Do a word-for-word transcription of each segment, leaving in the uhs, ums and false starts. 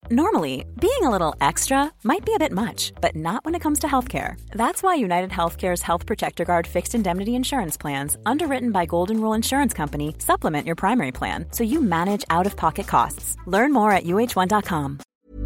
Normally, being a little extra might be a bit much, but not when it comes to healthcare. That's why United Healthcare's Health Protector Guard fixed indemnity insurance plans, underwritten by Golden Rule Insurance Company, supplement your primary plan so you manage out-of-pocket costs. Learn more at U H one dot com.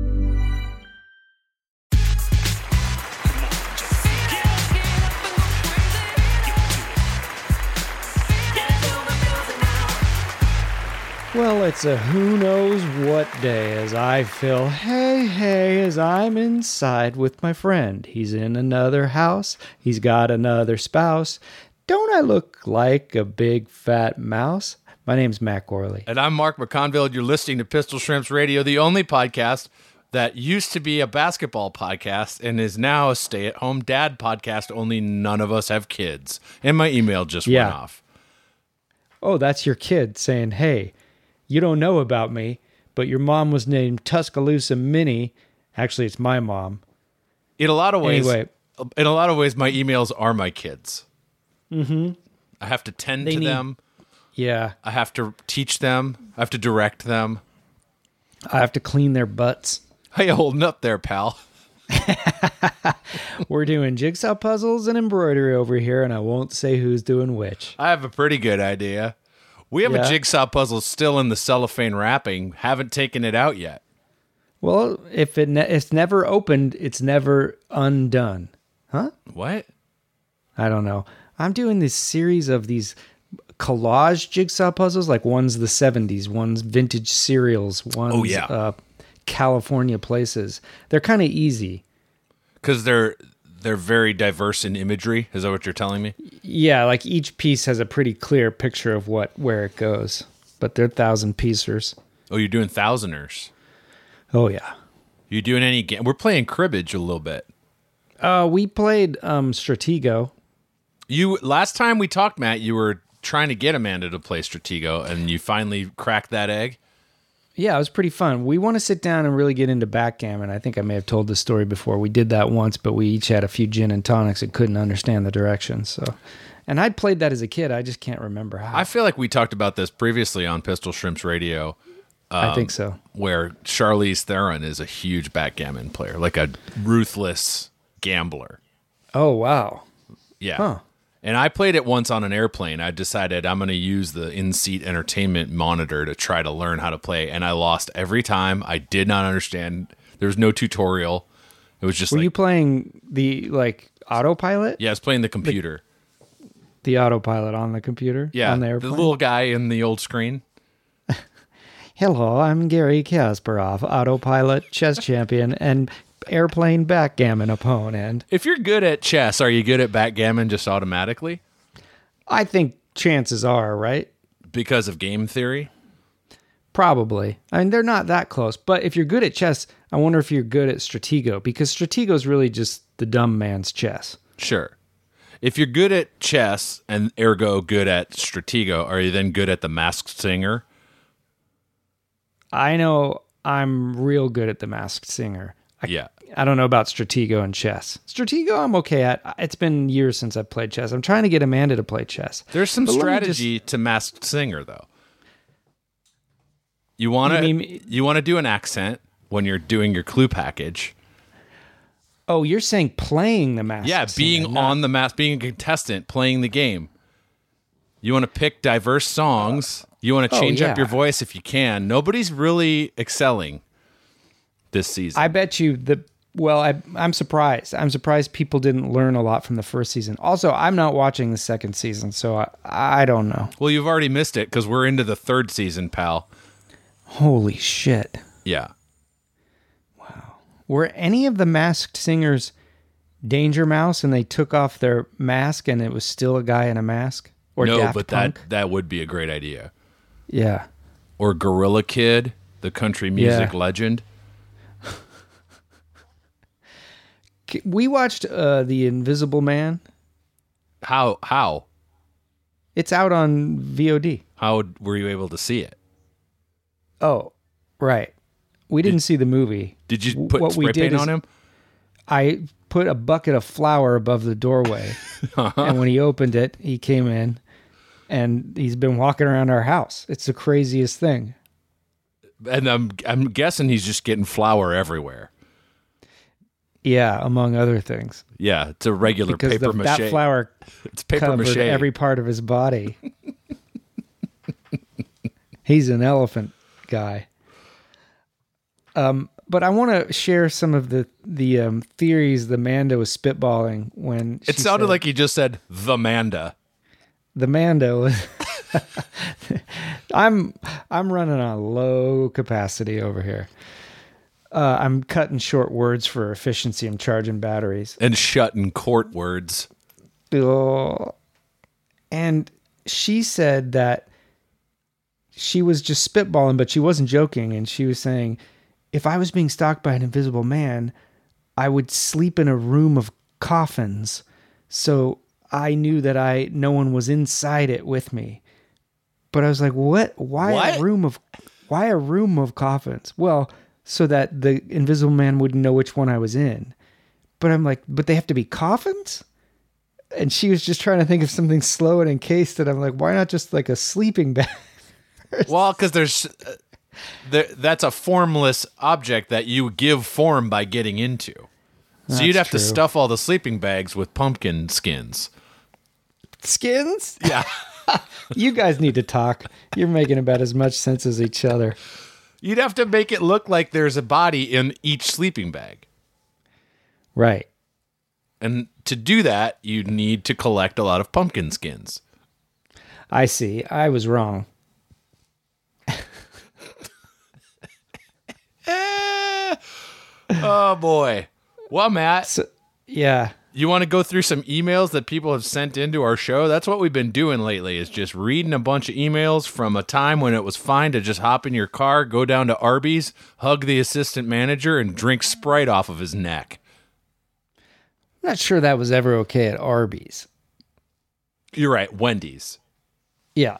Well, it's a who knows what day as I feel hey, hey, as I'm inside with my friend. He's in another house. He's got another spouse. Don't I look like a big fat mouse? My name's Matt Gorley. And I'm Mark McConville. You're listening to Pistol Shrimps Radio, the only podcast that used to be a basketball podcast and is now a stay-at-home dad podcast, only none of us have kids. And my email just yeah. went off. Oh, that's your kid saying, hey, you don't know about me, but your mom was named Tuscaloosa Minnie. Actually, it's my mom. In a lot of ways, anyway. in a lot of ways, my emails are my kids. Mm-hmm. I have to tend they to need, them. Yeah. I have to teach them. I have to direct them. I have to clean their butts. How you holding up there, pal? We're doing jigsaw puzzles and embroidery over here, and I won't say who's doing which. I have a pretty good idea. We have yeah. a jigsaw puzzle still in the cellophane wrapping. Haven't taken it out yet. Well, if it ne- it's never opened, it's never undone. Huh? What? I don't know. I'm doing this series of these collage jigsaw puzzles, like one's the seventies, one's vintage cereals, one's oh, yeah. uh, California places. They're kind of easy. Because they're... They're very diverse in imagery. Is that what you're telling me? Yeah, like each piece has a pretty clear picture of what where it goes. But they're thousand piecers. Oh, you're doing thousanders. Oh yeah. You doing any game? We're playing cribbage a little bit. Uh, we played um, Stratego. You last time we talked, Matt, you were trying to get Amanda to play Stratego, and you finally cracked that egg. Yeah, it was pretty fun. We want to sit down and really get into backgammon. I think I may have told this story before. We did that once, but we each had a few gin and tonics and couldn't understand the directions. So, and I'd played that as a kid. I just can't remember how. I feel like we talked about this previously on Pistol Shrimps Radio. Um, I think so. Where Charlize Theron is a huge backgammon player, like a ruthless gambler. Oh, wow. Yeah. Huh. And I played it once on an airplane. I decided I'm going to use the in-seat entertainment monitor to try to learn how to play, and I lost every time. I did not understand. There was no tutorial. It was just Were like... you playing the, like, autopilot? Yeah, I was playing the computer. The, the autopilot on the computer? Yeah, on the, the little guy in the old screen. Hello, I'm Gary Kasparov, autopilot chess champion and airplane backgammon opponent. If you're good at chess, are you good at backgammon just automatically? I think chances are, right? Because of game theory? Probably. I mean, they're not that close. But if you're good at chess, I wonder if you're good at Stratego, because Stratego is really just the dumb man's chess. Sure. If you're good at chess and ergo good at Stratego, are you then good at the Masked Singer? I know I'm real good at the Masked Singer. I, yeah. I don't know about Stratego and chess. Stratego I'm okay at. It's been years since I've played chess. I'm trying to get Amanda to play chess. There's some but strategy just... to Masked Singer, though. You want to you, you want to do an accent when you're doing your clue package. Oh, you're saying playing the Masked Yeah, being Singer, not... on the mask, being a contestant, playing the game. You want to pick diverse songs. You want to change oh, yeah. up your voice if you can. Nobody's really excelling this season. I bet you the well, I, I'm surprised. I'm surprised people didn't learn a lot from the first season. Also, I'm not watching the second season, so I, I don't know. Well, you've already missed it because we're into the third season, pal. Holy shit. Yeah. Wow. Were any of the Masked Singers Danger Mouse and they took off their mask and it was still a guy in a mask? Or no, Daft but Punk? that that would be a great idea. Yeah. Or Gorilla Kid, the country music yeah. legend. We watched uh, The Invisible Man. How? How? It's out on V O D. How were you able to see it? Oh, right. We didn't did, see the movie. Did you put what spray we paint did on him? I put a bucket of flour above the doorway. uh-huh. And when he opened it, he came in and he's been walking around our house. It's the craziest thing. And I'm I'm guessing he's just getting flour everywhere. Yeah, among other things. Yeah, it's a regular because paper the, mache. that flour it's paper covered mache. every part of his body. He's an elephant guy. Um, but I want to share some of the the um, theories the Manda was spitballing when It she sounded said, like he just said the Manda. the Manda was. I'm I'm running on low capacity over here. Uh, I'm cutting short words for efficiency. I'm charging batteries. And shutting court words. Ugh. And she said that she was just spitballing, but she wasn't joking. And she was saying, if I was being stalked by an invisible man, I would sleep in a room of coffins. So I knew that I no one was inside it with me. But I was like, what? Why What? a room of why a room of coffins? Well, so that the invisible man wouldn't know which one I was in. But I'm like, but they have to be coffins? And she was just trying to think of something slow and encased, and I'm like, why not just like a sleeping bag? Well, because there's uh, there, that's a formless object that you give form by getting into. So That's you'd have true. to stuff all the sleeping bags with pumpkin skins. Skins? Yeah. You guys need to talk. You're making about as much sense as each other. You'd have to make it look like there's a body in each sleeping bag. Right. And to do that, you need to collect a lot of pumpkin skins. I see. I was wrong. Eh. Oh, boy. Well, Matt, So, yeah. you want to go through some emails that people have sent into our show? That's what we've been doing lately, is just reading a bunch of emails from a time when it was fine to just hop in your car, go down to Arby's, hug the assistant manager, and drink Sprite off of his neck. I'm not sure that was ever okay at Arby's. You're right, Wendy's. Yeah.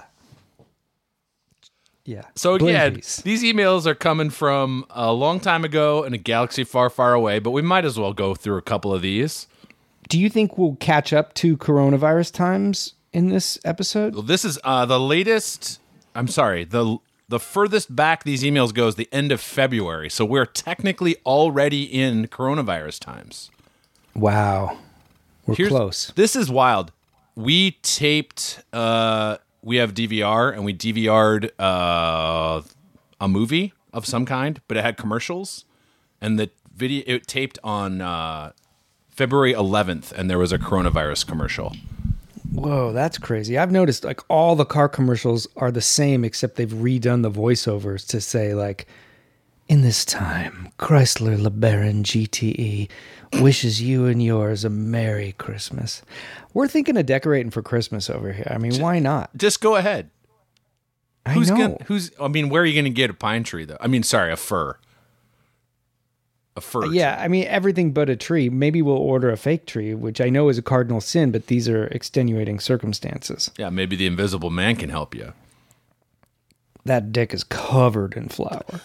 Yeah. So again, Blimpies. these emails are coming from a long time ago in a galaxy far, far away, but we might as well go through a couple of these. Do you think we'll catch up to coronavirus times in this episode? Well, this is uh, the latest. I'm sorry, the the furthest back these emails go is the end of February, so we're technically already in coronavirus times. Wow. We're Here's- close. This is wild. We taped. Uh, we have D V R, and we D V R'd uh, a movie of some kind, but it had commercials, and the video it taped on uh, February eleventh, and there was a coronavirus commercial. Whoa, that's crazy. I've noticed like all the car commercials are the same, except they've redone the voiceovers to say like, in this time, Chrysler LeBaron G T E wishes you and yours a Merry Christmas. We're thinking of decorating for Christmas over here. I mean, why not? Just go ahead. I Who's know. gonna? Who's? I mean, where are you going to get a pine tree though? I mean, sorry, a fir. A fir. tree. Yeah, I mean, everything but a tree. Maybe we'll order a fake tree, which I know is a cardinal sin, but these are extenuating circumstances. Yeah, maybe the Invisible Man can help you. That dick is covered in flour.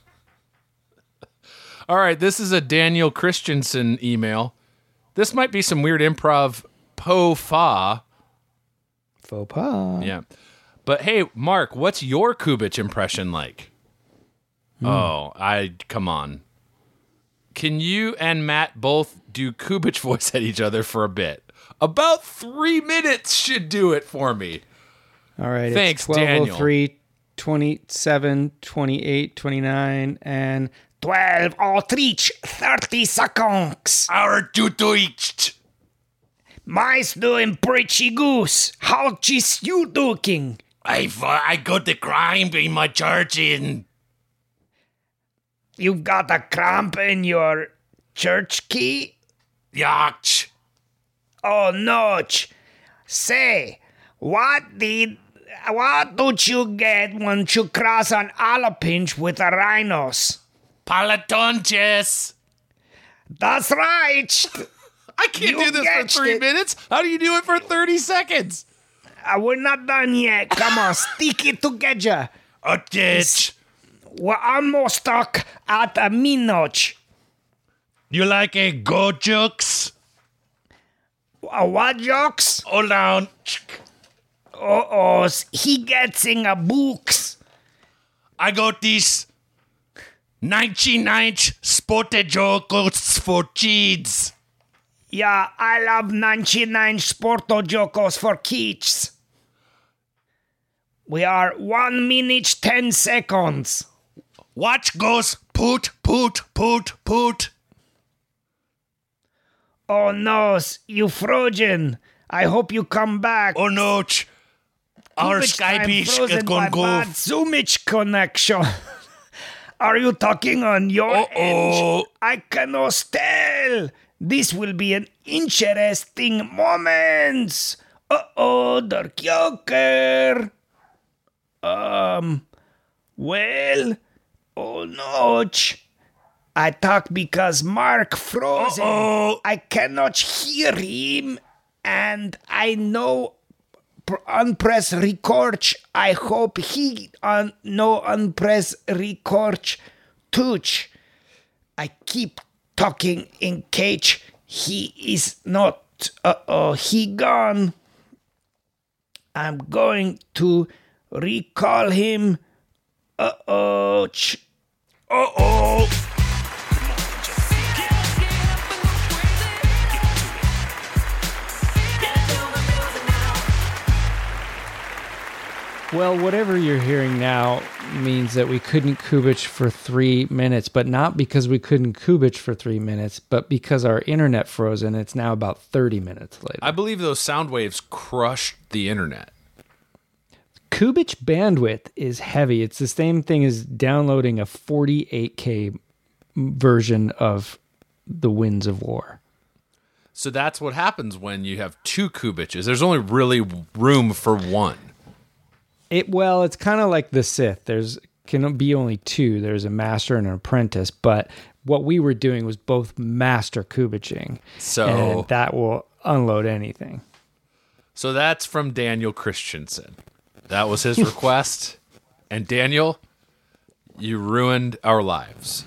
All right, this is a Daniel Christensen email. This might be some weird improv po fa. Faux pas. Yeah. But hey, Mark, what's your Kubich impression like? Hmm. Oh, I come on. Can you and Matt both do Kubich voice at each other for a bit? About three minutes should do it for me. All right. Thanks, it's Daniel. twelve oh three, twenty-seven, twenty-eight, twenty-nine, and twelve oh three, thirty seconds. Our tutoich. Mice doing pretty goose. How is you doing? I I got the crime in my church in. You've got a cramp in your church key? Yach. Oh, no. Say, what did... What did you get when you cross an alapinch with a rhinos? Palatonches. That's right. I can't You do this for guessed three it. minutes. How do you do it for thirty seconds? Uh, we're not done yet. Come on, stick it together. A ditch. We're almost stuck at a minute. You like a go jokes? Uh, what jokes? Hold on. Uh-oh, he gets in a books. I got this ninety-nine Sportejokos for kids. Yeah, I love ninety-nine Sportojokos for kids. We are one minute ten seconds. Watch goes put, put, put, put. Oh no, you frozen. I hope you come back. Oh no, ch- our Kubich Skype time is frozen gonna by go. bad Zoomich connection. Are you talking on your Uh-oh. end? I cannot tell. This will be an interesting moment. Uh-oh, Dark Joker. Um, well, oh no. ch- I talk because Mark frozen. Uh-oh. I cannot hear him, and I know pr- unpress record. I hope he on no unpress record touch. I keep talking in cage. He is not. Uh oh, he gone. I'm going to recall him. Uh oh. Ch- Uh oh. Well, whatever you're hearing now means that we couldn't Kubich for three minutes, but not because we couldn't Kubich for three minutes, but because our internet froze and it's now about thirty minutes later. I believe those sound waves crushed the internet. Kubich bandwidth is heavy. It's the same thing as downloading a forty-eight K version of The Winds of War. So that's what happens when you have two Kubiches. There's only really room for one. It well, it's kind of like the Sith. There's can be only two. There's a master and an apprentice, but what we were doing was both master Kubiching. So and that will unload anything. So that's from Daniel Christensen. That was his request. And Daniel, you ruined our lives.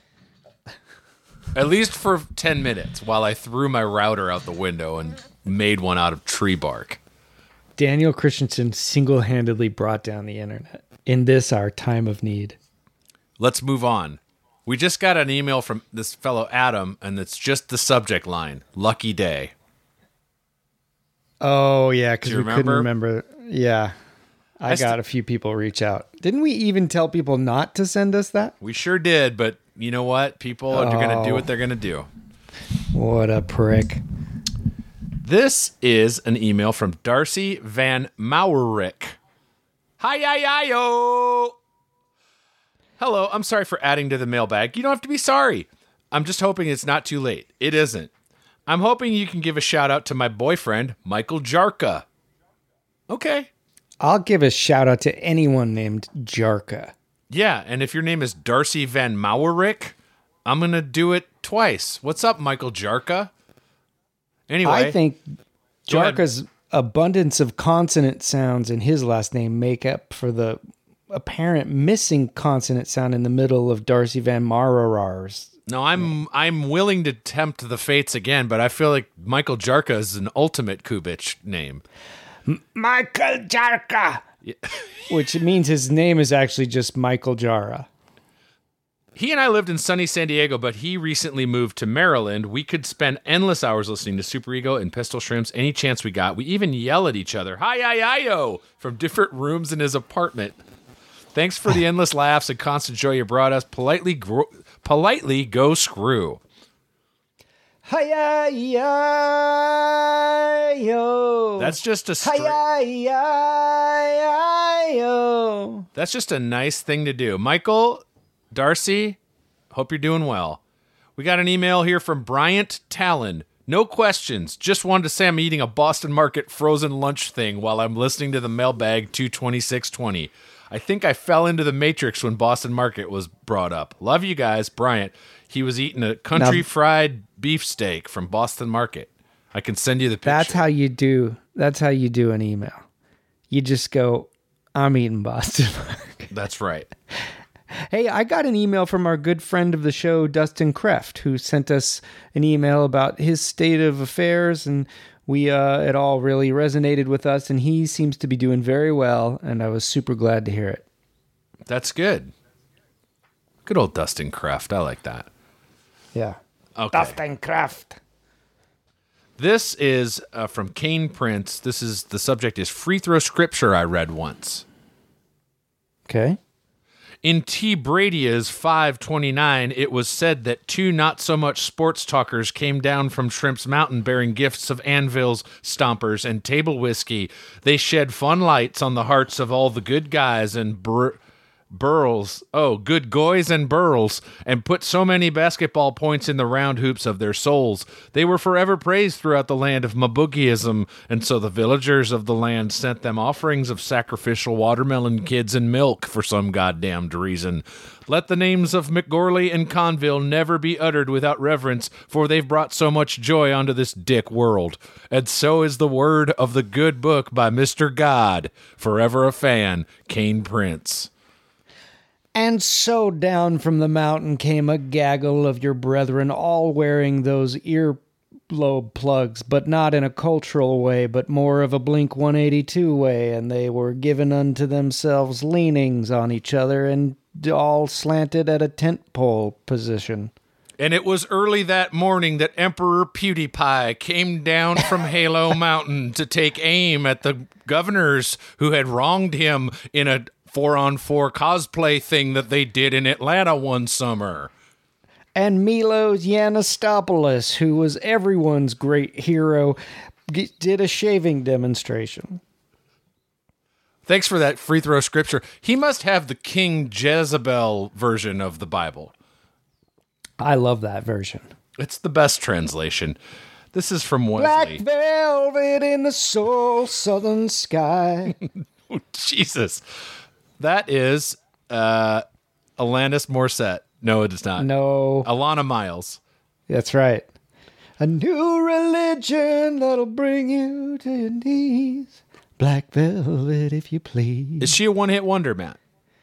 At least for ten minutes while I threw my router out the window and made one out of tree bark. Daniel Christensen single-handedly brought down the internet in this, our time of need. Let's move on. We just got an email from this fellow Adam, and it's just the subject line, Lucky Day. Oh, yeah, because Do we you couldn't remember? remember. Yeah, I, I got st- a few people reach out. Didn't we even tell people not to send us that? We sure did, but you know what? People are going to do Oh. what they're going to do. What a prick. This is an email from Darcy Van Maurik. Hi, hi, hi, yo. Hello, I'm sorry for adding to the mailbag. You don't have to be sorry. I'm just hoping it's not too late. It isn't. I'm hoping you can give a shout out to my boyfriend, Michael Jarka. Okay. I'll give a shout out to anyone named Jarka. Yeah, and if your name is Darcy Van Maurik, I'm going to do it twice. What's up, Michael Jarka? Anyway. I think Go ahead. Jarka's abundance of consonant sounds in his last name make up for the apparent missing consonant sound in the middle of Darcy Van Mararar's. No, I'm I'm willing to tempt the fates again, but I feel like Michael Jarka is an ultimate Kubich name. Michael Jarka. Which means his name is actually just Michael Jara. He and I lived in sunny San Diego, but he recently moved to Maryland. We could spend endless hours listening to Super Ego and Pistol Shrimps any chance we got. We even yell at each other, hi, hi, hi, yo, from different rooms in his apartment. Thanks for the endless laughs and constant joy you brought us. Politely, gro- politely go screw. Hi yo. That's just a straight, yo. that's just a nice thing to do. Michael, Darcy, hope you're doing well. We got an email here from Bryant Talon. No questions. Just wanted to say I'm eating a Boston Market frozen lunch thing while I'm listening to the mailbag two twenty-six twenty. I think I fell into the Matrix when Boston Market was brought up. Love you guys, Bryant. He was eating a country Now- fried beefsteak from Boston Market. I can send you the picture. That's how you do. That's how you do an email. You just go, I'm eating Boston Market. That's right. Hey, I got an email from our good friend of the show, Dustin Kreft, who sent us an email about his state of affairs, and we uh, it all really resonated with us, and he seems to be doing very well, and I was super glad to hear it. That's good. Good old Dustin Kraft. I like that. Yeah. Okay. Dustin Kraft. This is uh, from Kane Prince. This is the subject is free throw scripture I read once. Okay. In T. Brady's five twenty-nine, it was said that two not-so-much sports talkers came down from Shrimp's Mountain bearing gifts of anvils, stompers, and table whiskey. They shed fun lights on the hearts of all the good guys and bur- burls, oh, good goys and burls, and put so many basketball points in the round hoops of their souls. They were forever praised throughout the land of Maboogiism, and so the villagers of the land sent them offerings of sacrificial watermelon kids and milk for some goddamned reason. Let the names of McGorley and Conville never be uttered without reverence, for they've brought so much joy onto this dick world. And so is the word of the good book by Mister God. Forever a fan, Kane Prince. And so down from the mountain came a gaggle of your brethren, all wearing those earlobe plugs, but not in a cultural way, but more of a Blink one eighty-two way, and they were given unto themselves leanings on each other, and all slanted at a tent pole position. And it was early that morning that Emperor PewDiePie came down from Halo Mountain to take aim at the governors who had wronged him in a four-on-four cosplay thing that they did in Atlanta one summer. And Milos Yiannopoulos, who was everyone's great hero, g- did a shaving demonstration. Thanks for that free throw scripture. He must have the King Jezebel version of the Bible. I love that version. It's the best translation. This is from Black Wesley. velvet in the soul southern sky. Oh, Jesus. That is uh, Alanis Morissette. No, it is not. No. Alana Miles. That's right. A new religion that'll bring you to your knees. Black velvet, if you please. Is she a one-hit wonder, Matt?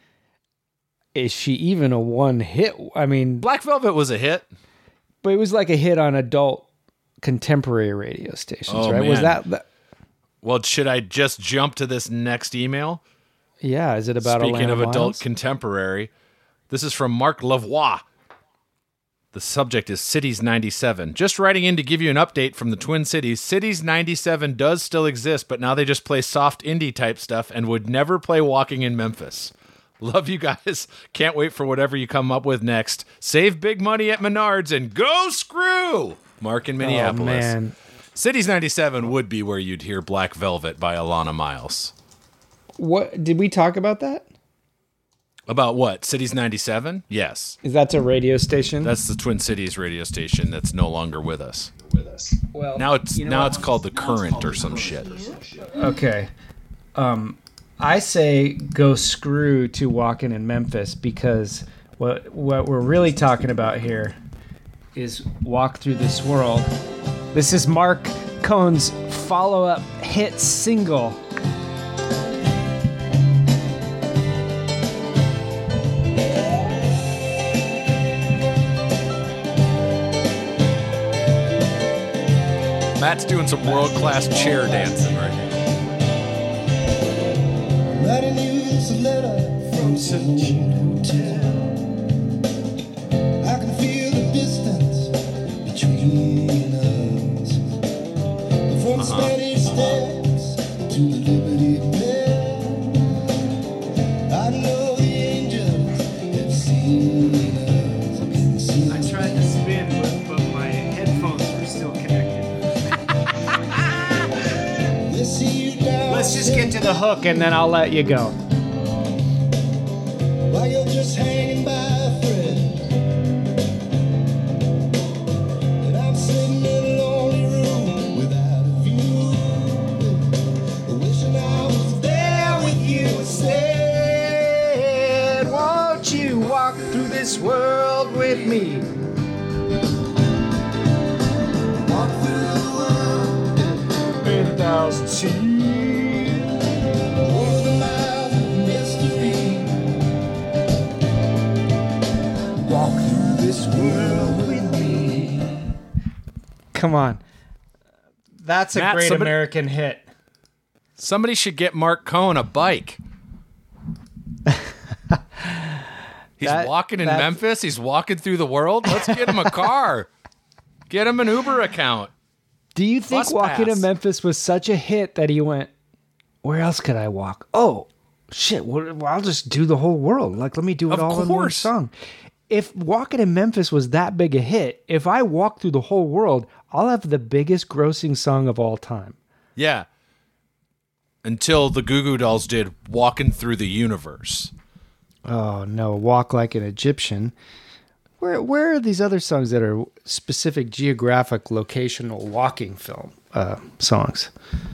Is she even a one hit? I mean, Black Velvet was a hit. but it was like a hit on adult contemporary radio stations, Oh, right? Was man. that, that? Well, should I just jump to this next email? Yeah, is it about Speaking Alana of adult Miles? contemporary, this is from Mark Lavoie. The subject is Cities ninety-seven. Just writing in to give you an update from the Twin Cities. Cities ninety-seven does still exist, but now they just play soft indie type stuff and would never play Walking in Memphis. Love you guys. Can't wait for whatever you come up with next. Save big money at Menards and go screw! Mark in Minneapolis. Oh, man. Cities ninety-seven would be where you'd hear Black Velvet by Alana Miles. What did we talk about that? About what? Cities ninety-seven? Yes. Is that a radio station? That's the Twin Cities radio station that's no longer with us. well, Now it's you know now what? it's called The Current or some shit. Okay. Um, I say go screw to Walking in Memphis because what what we're really talking about here is Walk Through This World. This is Mark Cohn's follow-up hit single. Matt's doing some world-class chair dancing right now. Writing you this letter from such a hotel. I can feel the distance between us. From the Spanish Steps to the Liberty Bell. I know the angels have seen us. Seen us. tried to spin, but, but my headphones were still connected. They see you down Let's just get to the hook and then I'll let you go. while you're just hanging by a thread. And I'm sitting in a lonely room without a view, wishing I was there with you instead. Won't you walk through this world with me? Walk through the world In a thousand seas. over the miles of mystery. Walk through this world with me. Come on. That's a Matt, great somebody- American hit. Somebody should get Mark Cohen a bike. He's That- walking in that- Memphis. He's walking through the world. Let's get him a car. Get him an Uber account. Do you think Bus Walking to pass. Memphis was such a hit that he went, where else could I walk? Oh, shit. Well, well, I'll just do the whole world. Like, let me do it Of all in one course. song. If Walking to Memphis was that big a hit, if I walk through the whole world, I'll have the biggest grossing song of all time. Yeah. Until the Goo Goo Dolls did Walking Through the Universe. Oh, no. Walk Like an Egyptian. Where where are these other songs that are specific geographic, locational walking film uh, songs?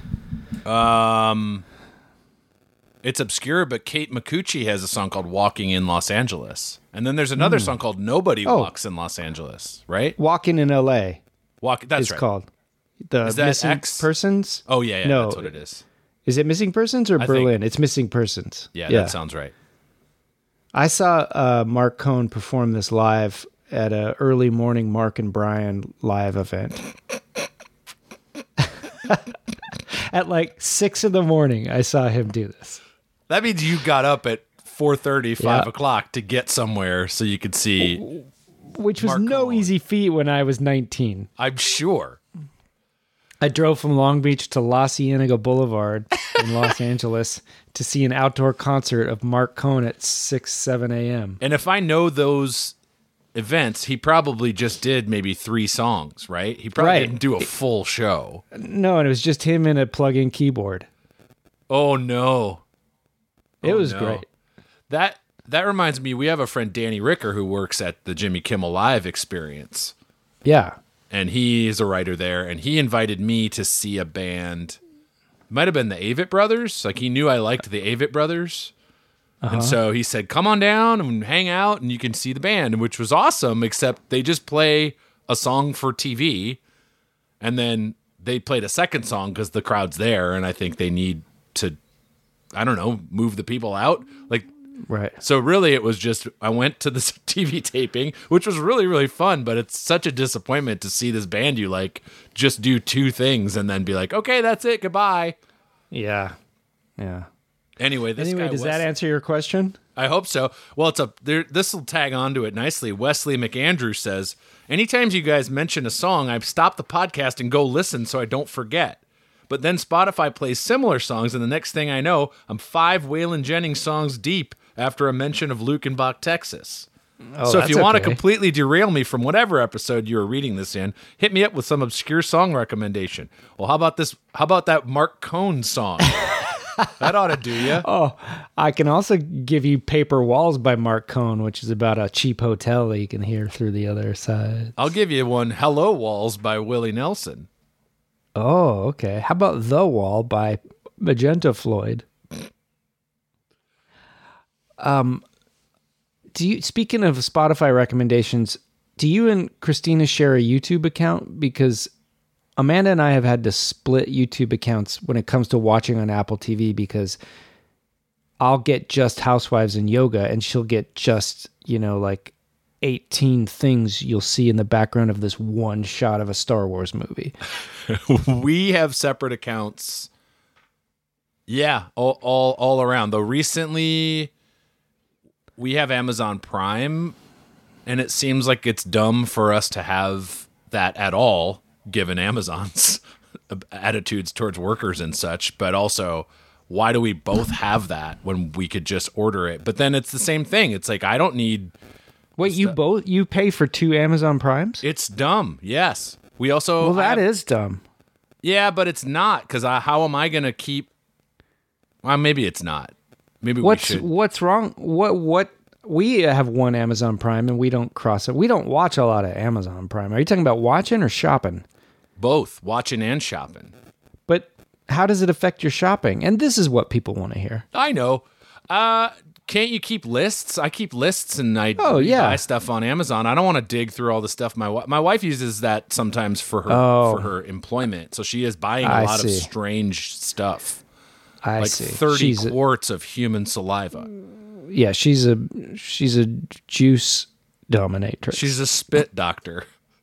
Um, It's obscure, but Kate Micucci has a song called Walking in Los Angeles. And then there's another song called Nobody Oh. Walks in Los Angeles, right? Walking in L A Walk. That's is right. called. The Is that Missing X? Persons? Oh, yeah, yeah, No. that's what it is. Is it Missing Persons or I think- Berlin? It's Missing Persons. Yeah, that sounds right. I saw uh, Mark Cohn perform this live at a early morning Mark and Brian live event. At like six in the morning, I saw him do this. That means you got up at four thirty, five Yeah. o'clock to get somewhere so you could see, Which was Mark no Cohn. easy feat when I was nineteen. I'm sure. I drove from Long Beach to La Cienega Boulevard in Los Angeles to see an outdoor concert of Mark Cohn at six, seven a.m. And if I know those events, he probably just did maybe three songs, right? He probably Right. didn't do a full show. No, and it was just him and a plug-in keyboard. Oh, no. It Oh, was no. great. That that reminds me, we have a friend, Danny Ricker, who works at the Jimmy Kimmel Live experience. Yeah. And he is a writer there, and he invited me to see a band. Might have been the Avett Brothers. Like, he knew I liked the Avett Brothers. And so he said, come on down and hang out, and you can see the band, which was awesome, except they just play a song for T V, and then they played a second song because the crowd's there, and I think they need to, I don't know, move the people out. Like, Right. so really, it was just I went to this T V taping, which was really, really fun. But it's such a disappointment to see this band you like just do two things and then be like, okay, that's it, goodbye. Yeah. Yeah. Anyway, this Anyway, guy does Wes- that answer your question? I hope so. Well, it's a there. This will tag onto it nicely. Wesley McAndrew says, anytime you guys mention a song, I stop the podcast and go listen so I don't forget. But then Spotify plays similar songs, and the next thing I know, I'm five Waylon Jennings songs deep after a mention of Lukenbach, Texas. Oh, so if you that's want to okay. completely derail me from whatever episode you were reading this in, hit me up with some obscure song recommendation. Well, how about this? How about that Mark Cohn song? That ought to do you. Oh, I can also give you Paper Walls by Mark Cohn, which is about a cheap hotel that you can hear through the other side. I'll give you one, Hello Walls by Willie Nelson. Oh, okay. How about The Wall by Magenta Floyd? Um, do you, speaking of Spotify recommendations, do you and Christina share a YouTube account? Because Amanda and I have had to split YouTube accounts when it comes to watching on Apple T V, because I'll get just Housewives and Yoga, and she'll get just, you know, like eighteen things you'll see in the background of this one shot of a Star Wars movie. We have separate accounts. Yeah, all, all all around. Though recently we have Amazon Prime, and it seems like it's dumb for us to have that at all, given Amazon's attitudes towards workers and such. But also, why do we both have that when we could just order it? But then it's the same thing. It's like, I don't need... Wait, you both you pay for two Amazon Primes? It's dumb. Yes. We also... Well, that have- is dumb. Yeah, but it's not, because how am I going to keep... Well, maybe it's not. Maybe What's we should... what's wrong? What what we have one Amazon Prime and we don't cross it. We don't watch a lot of Amazon Prime. Are you talking about watching or shopping? Both, watching and shopping. But how does it affect your shopping? And this is what people want to hear. I know. Uh, can't you keep lists? I keep lists, and I Oh, yeah. buy stuff on Amazon. I don't want to dig through all the stuff. My wi- my wife uses that sometimes for her Oh. for her employment, so she is buying a I lot of see. strange stuff, I like see. thirty She's a- quarts of human saliva. yeah, she's a she's a juice dominatrix. She's a spit doctor.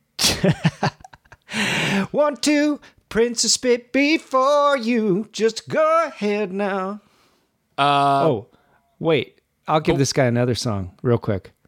One, two, Prince of Spit before you. Just go ahead now. Uh, oh, wait. I'll give this guy another song real quick.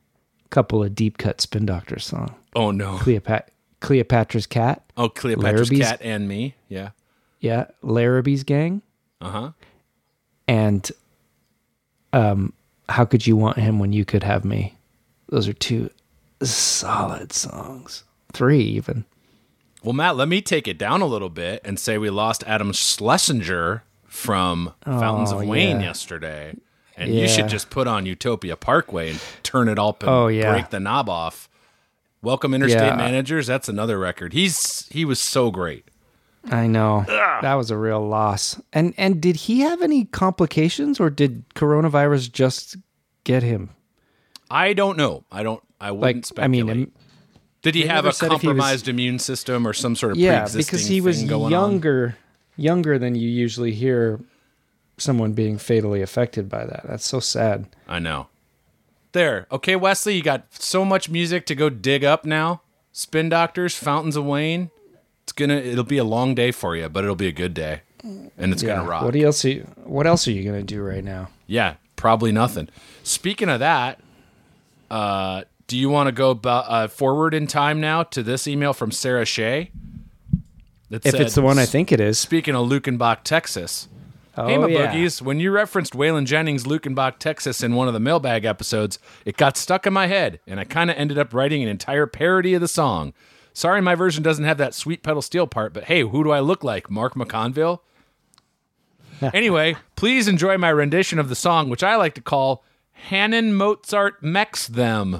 couple of deep cut Spin Doctors songs. Oh no. Cleopat- Cleopatra's Cat. Oh, Cleopatra's Larrabee's- Cat and Me. Yeah. Yeah, Larrabee's Gang. Uh-huh. And um, How Could You Want Him When You Could Have Me? Those are two solid songs. Three, even. Well, Matt, let me take it down a little bit and say we lost Adam Schlesinger from Fountains of Oh, Wayne yeah. yesterday. And Yeah. you should just put on Utopia Parkway and turn it up and Oh, yeah. break the knob off. Welcome Interstate Yeah. Managers. That's another record. He's He was so great. I know. That was a real loss. And and did he have any complications, or did coronavirus just get him? I don't know. I don't. I wouldn't Like, speculate. I mean, im- Did he they have never a said if he was- compromised immune system or some sort of yeah, pre-existing because he was thing going on? younger, younger than you usually hear someone being fatally affected by that. That's so sad. I know. There. Okay, Wesley, you got so much music to go dig up now. Spin Doctors, Fountains of Wayne. It's gonna. It'll be a long day for you, but it'll be a good day, and it's gonna rock. What else? Are you, what else are you gonna do right now? Yeah, probably nothing. Speaking of that, uh, do you want to go bu- uh, forward in time now to this email from Sarah Shea? That If said, it's the one I think it is. Speaking of Lukenbach, Texas. Oh, Hey, my yeah. boogies, when you referenced Waylon Jennings, Lukenbach, Texas in one of the mailbag episodes, it got stuck in my head, and I kind of ended up writing an entire parody of the song. Sorry my version doesn't have that sweet pedal steel part, but hey, who do I look like? Mark McConville? Anyway, please enjoy my rendition of the song, which I like to call Hannon Mozart Mechs Them.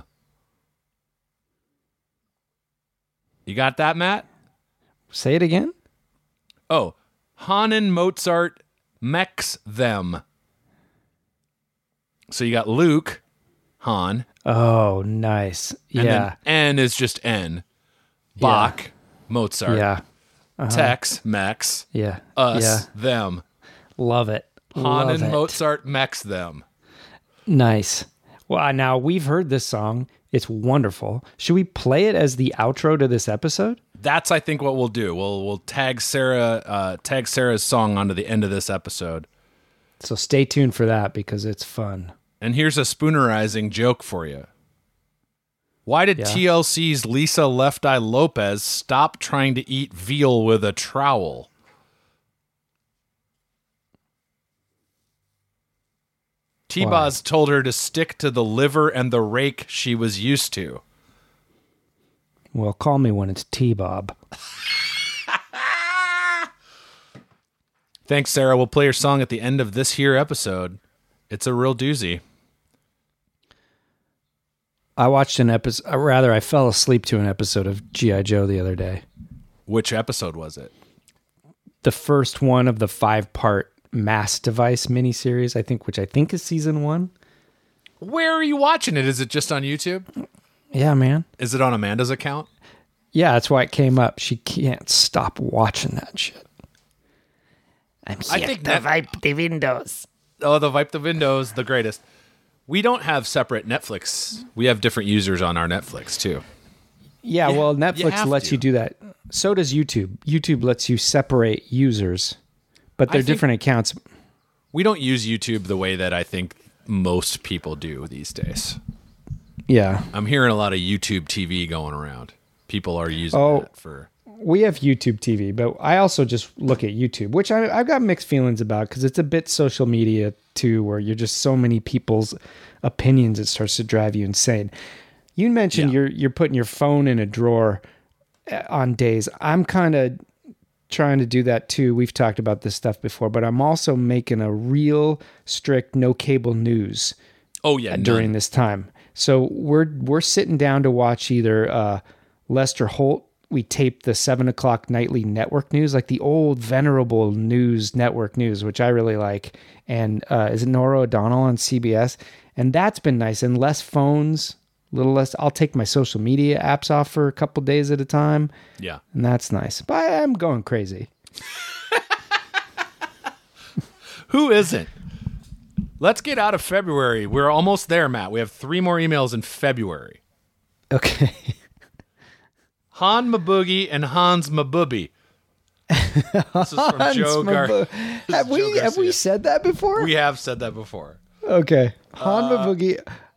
You got that, Matt? Say it again. Oh, Hannon Mozart Mechs Them. So you got Luke, Han, Oh, nice. and Yeah. then N is just N. Bach, Mozart, Yeah. Tex, Mex, Yeah. us, Yeah. them. Love it. Han Love and it. Mozart Mex them. Nice. Well, now we've heard this song. It's wonderful. Should we play it as the outro to this episode? That's, I think, what we'll do. We'll we'll tag Sarah, uh, tag Sarah's song onto the end of this episode. So stay tuned for that because it's fun. And here's a spoonerizing joke for you. Why did Yeah. T L C's Lisa Left Eye Lopez stop trying to eat veal with a trowel? T-Boz told her to stick to the liver and the rake she was used to. Well, call me when it's T-Bob. Thanks, Sarah. We'll play your song at the end of this here episode. It's a real doozy. I watched an episode, uh, rather, I fell asleep to an episode of G I. Joe the other day. Which episode was it? The first one of the five-part Mass Device miniseries, I think, which I think is season one. Where are you watching it? Is it just on YouTube? Yeah, man. Is it on Amanda's account? Yeah, that's why it came up. She can't stop watching that shit. I'm I here think to Net- wipe the windows. Oh, the Wipe the Windows, the greatest. We don't have separate Netflix. We have different users on our Netflix, too. Yeah, Yeah, well, you Netflix have lets to. you do that. So does YouTube. YouTube lets you separate users, but they're think- different accounts. We don't use YouTube the way that I think most people do these days. Yeah. I'm hearing a lot of YouTube T V going around. People are using Oh. that for... We have YouTube T V, but I also just look at YouTube, which I, I've got mixed feelings about because it's a bit social media too, where you're just so many people's opinions, it starts to drive you insane. You mentioned Yeah. you're you're putting your phone in a drawer uh, on days. I'm kind of trying to do that too. We've talked about this stuff before, but I'm also making a real strict no cable news Oh, yeah, during none. this time. So we're we're sitting down to watch either uh, Lester Holt. We tape the seven o'clock nightly network news, like the old venerable news network news, which I really like. And uh, is it Nora O'Donnell on C B S? And that's been nice. And less phones, a little less. I'll take my social media apps off for a couple days at a time, Yeah. and that's nice. But I'm going crazy. Who isn't? Let's get out of February. We're almost there, Matt. We have three more emails in February. Okay. Han Maboogie and Hans Mabooby. This is from Joe Gar. have we Joe have we Garcia. said that before? We have said that before. Okay. Han Uh, Maboogie.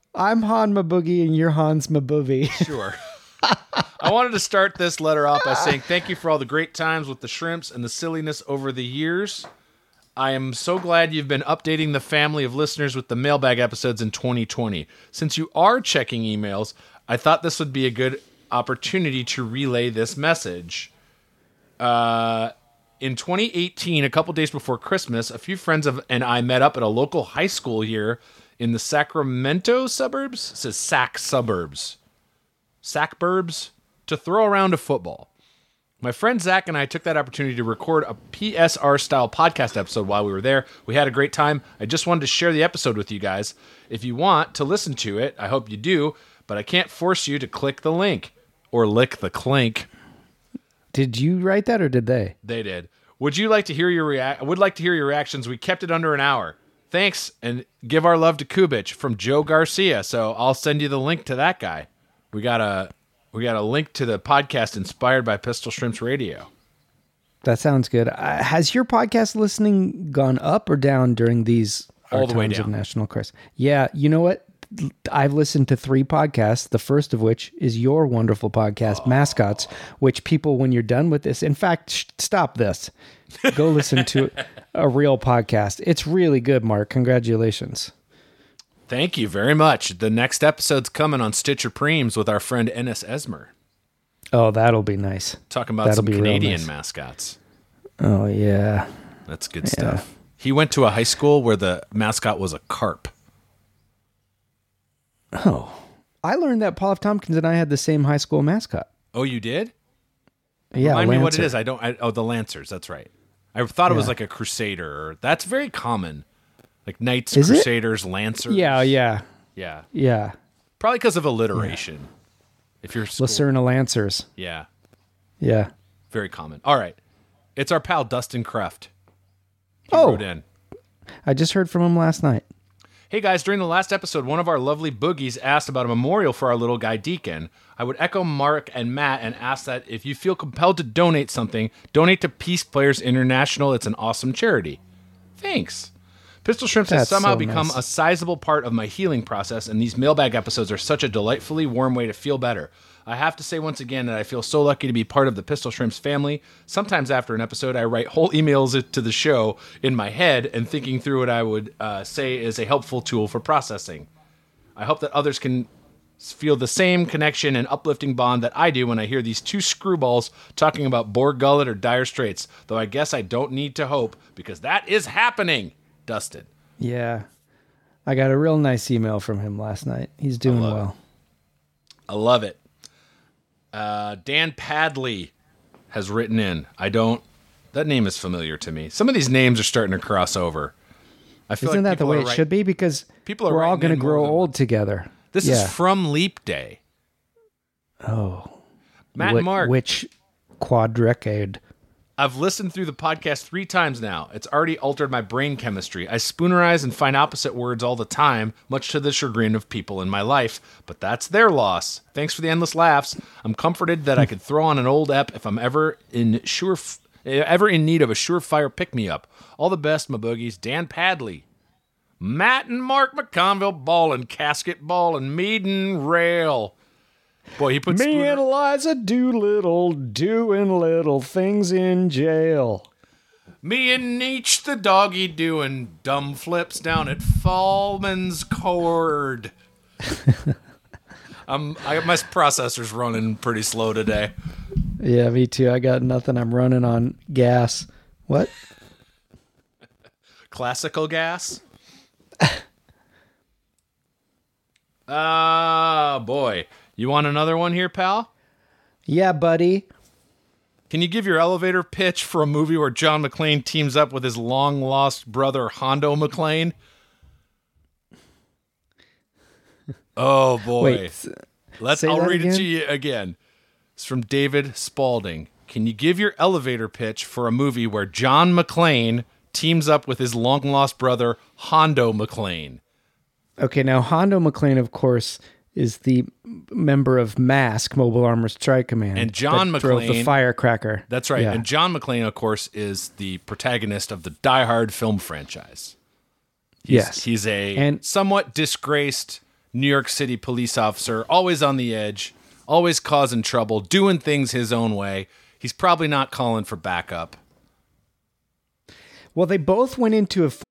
I'm Han Maboogie and you're Hans Maboogie. Sure. I wanted to start this letter off by saying thank you for all the great times with the shrimps and the silliness over the years. I am so glad you've been updating the family of listeners with the mailbag episodes in twenty twenty. Since you are checking emails, I thought this would be a good opportunity to relay this message. Uh, in twenty eighteen, a couple days before Christmas, a few friends of, and I met up at a local high school here in the Sacramento suburbs. It says Sac suburbs. Sacburbs, to throw around a football. My friend Zach and I took that opportunity to record a P S R-style podcast episode while we were there. We had a great time. I just wanted to share the episode with you guys. If you want to listen to it, I hope you do, but I can't force you to click the link or lick the clink. Did you write that or did they? They did. Would you like to hear your react? I would like to hear your reactions. We kept it under an hour. Thanks, and give our love to Kubich from Joe Garcia. So I'll send you the link to that guy. We got a we got a link to the podcast inspired by Pistol Shrimps Radio. That sounds good. Uh, has your podcast listening gone up or down during these All our the way times of down. national crisis? Yeah, you know what? I've listened to three podcasts, the first of which is your wonderful podcast, Mascots, which people, when you're done with this, in fact, sh- stop this. Go listen to a real podcast. It's really good, Mark. Congratulations. Thank you very much. The next episode's coming on Stitcher Preems with our friend Ennis Esmer, Oh, that'll be nice. talking about That'll some be real Canadian nice. mascots. Oh, yeah. That's good stuff. He went to a high school where the mascot was a carp. Oh, I learned that Paul F. Tompkins and I had the same high school mascot. Oh, you did? Yeah, Remind me what it Lancer. is. I don't. I, oh, the Lancers. That's right. I thought it was Yeah. like a Crusader. Or, that's very common. Like Knights, Is it? Crusaders, Lancers. Yeah, yeah, Yeah. yeah. Probably because of alliteration. If you're school- Lacerna Lancers. Yeah. Yeah. Very common. All right. It's our pal Dustin Kreft. He Oh. wrote in. I just heard from him last night. Hey guys, during the last episode, one of our lovely boogies asked about a memorial for our little guy Deacon. I would echo Mark and Matt and ask that if you feel compelled to donate something, donate to Peace Players International. It's an awesome charity. Thanks. Pistol Shrimps has That's somehow so become nice. a sizable part of my healing process, and these mailbag episodes are such a delightfully warm way to feel better. I have to say once again that I feel so lucky to be part of the Pistol Shrimps family. Sometimes after an episode, I write whole emails to the show in my head and thinking through what I would uh, say is a helpful tool for processing. I hope that others can feel the same connection and uplifting bond that I do when I hear these two screwballs talking about Boar Gullet or Dire Straits, though I guess I don't need to hope because that is happening. Dustin. Yeah. I got a real nice email from him last night. He's doing love well. I love it. Uh, Dan Padley has written in. I don't. That name is familiar to me. Some of these names are starting to cross over. I feel Isn't like that the people way are it write- should be? Because people are we're all writing going to in more grow than- old together. This yeah. is from Leap Day. Oh. Matt Wh- and Mark. Which quadricade? I've listened through the podcast three times now. It's already altered my brain chemistry. I spoonerize and find opposite words all the time, much to the chagrin of people in my life, but that's their loss. Thanks for the endless laughs. I'm comforted that I could throw on an old ep if I'm ever in sure ever in need of a surefire pick-me-up. All the best, my boogies. Dan Padley. Matt and Mark McConville ballin', casket ball and Meaden rail. Boy, he puts Me spooner- and Eliza Doolittle doing little things in jail. Me and Nietzsche the doggy doing dumb flips down at Fallman's Cord. I'm, I, my processor's running pretty slow today. Yeah, me too. I got nothing. I'm running on gas. What? Classical gas? Ah, boy. You want another one here, pal? Yeah, buddy. Can you give your elevator pitch for a movie where John McClane teams up with his long-lost brother, Hondo McClane? Oh, boy. Wait. s- Let's. say I'll that read it again? to you again. It's from David Spalding. Can you give your elevator pitch for a movie where John McClane teams up with his long-lost brother, Hondo McClane? Okay, now Hondo McClane, of course, is the member of MASC, Mobile Armored Strike Command. And John that drove the McClane- firecracker. That's right. Yeah. And John McClane, of course, is the protagonist of the Die Hard film franchise. He's, Yes. He's a And- somewhat disgraced New York City police officer, always on the edge, always causing trouble, doing things his own way. He's probably not calling for backup. Well, they both went into a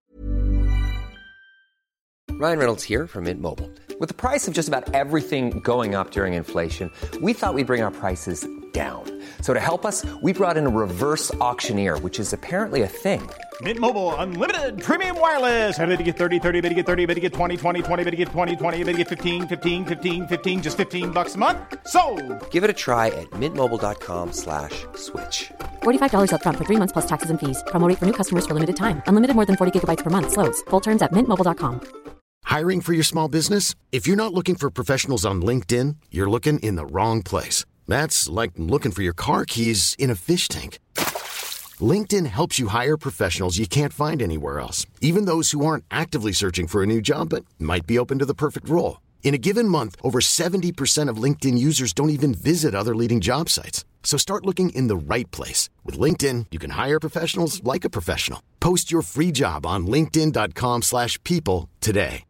Ryan Reynolds here from Mint Mobile. With the price of just about everything going up during inflation, we thought we'd bring our prices down. So to help us, we brought in a reverse auctioneer, which is apparently a thing. Mint Mobile Unlimited Premium Wireless. How to get thirty, thirty, how to get thirty, how to get twenty, twenty, twenty, how to get twenty, twenty, how to get fifteen, fifteen, fifteen, fifteen, just fifteen bucks a month? Sold! Give it a try at mintmobile.com slash switch. forty-five dollars up front for three months plus taxes and fees. Promo rate for new customers for limited time. Unlimited more than forty gigabytes per month. Slows full terms at mint mobile dot com. Hiring for your small business? If you're not looking for professionals on LinkedIn, you're looking in the wrong place. That's like looking for your car keys in a fish tank. LinkedIn helps you hire professionals you can't find anywhere else, even those who aren't actively searching for a new job but might be open to the perfect role. In a given month, over seventy percent of LinkedIn users don't even visit other leading job sites. So start looking in the right place. With LinkedIn, you can hire professionals like a professional. Post your free job on linkedin.com slash people today.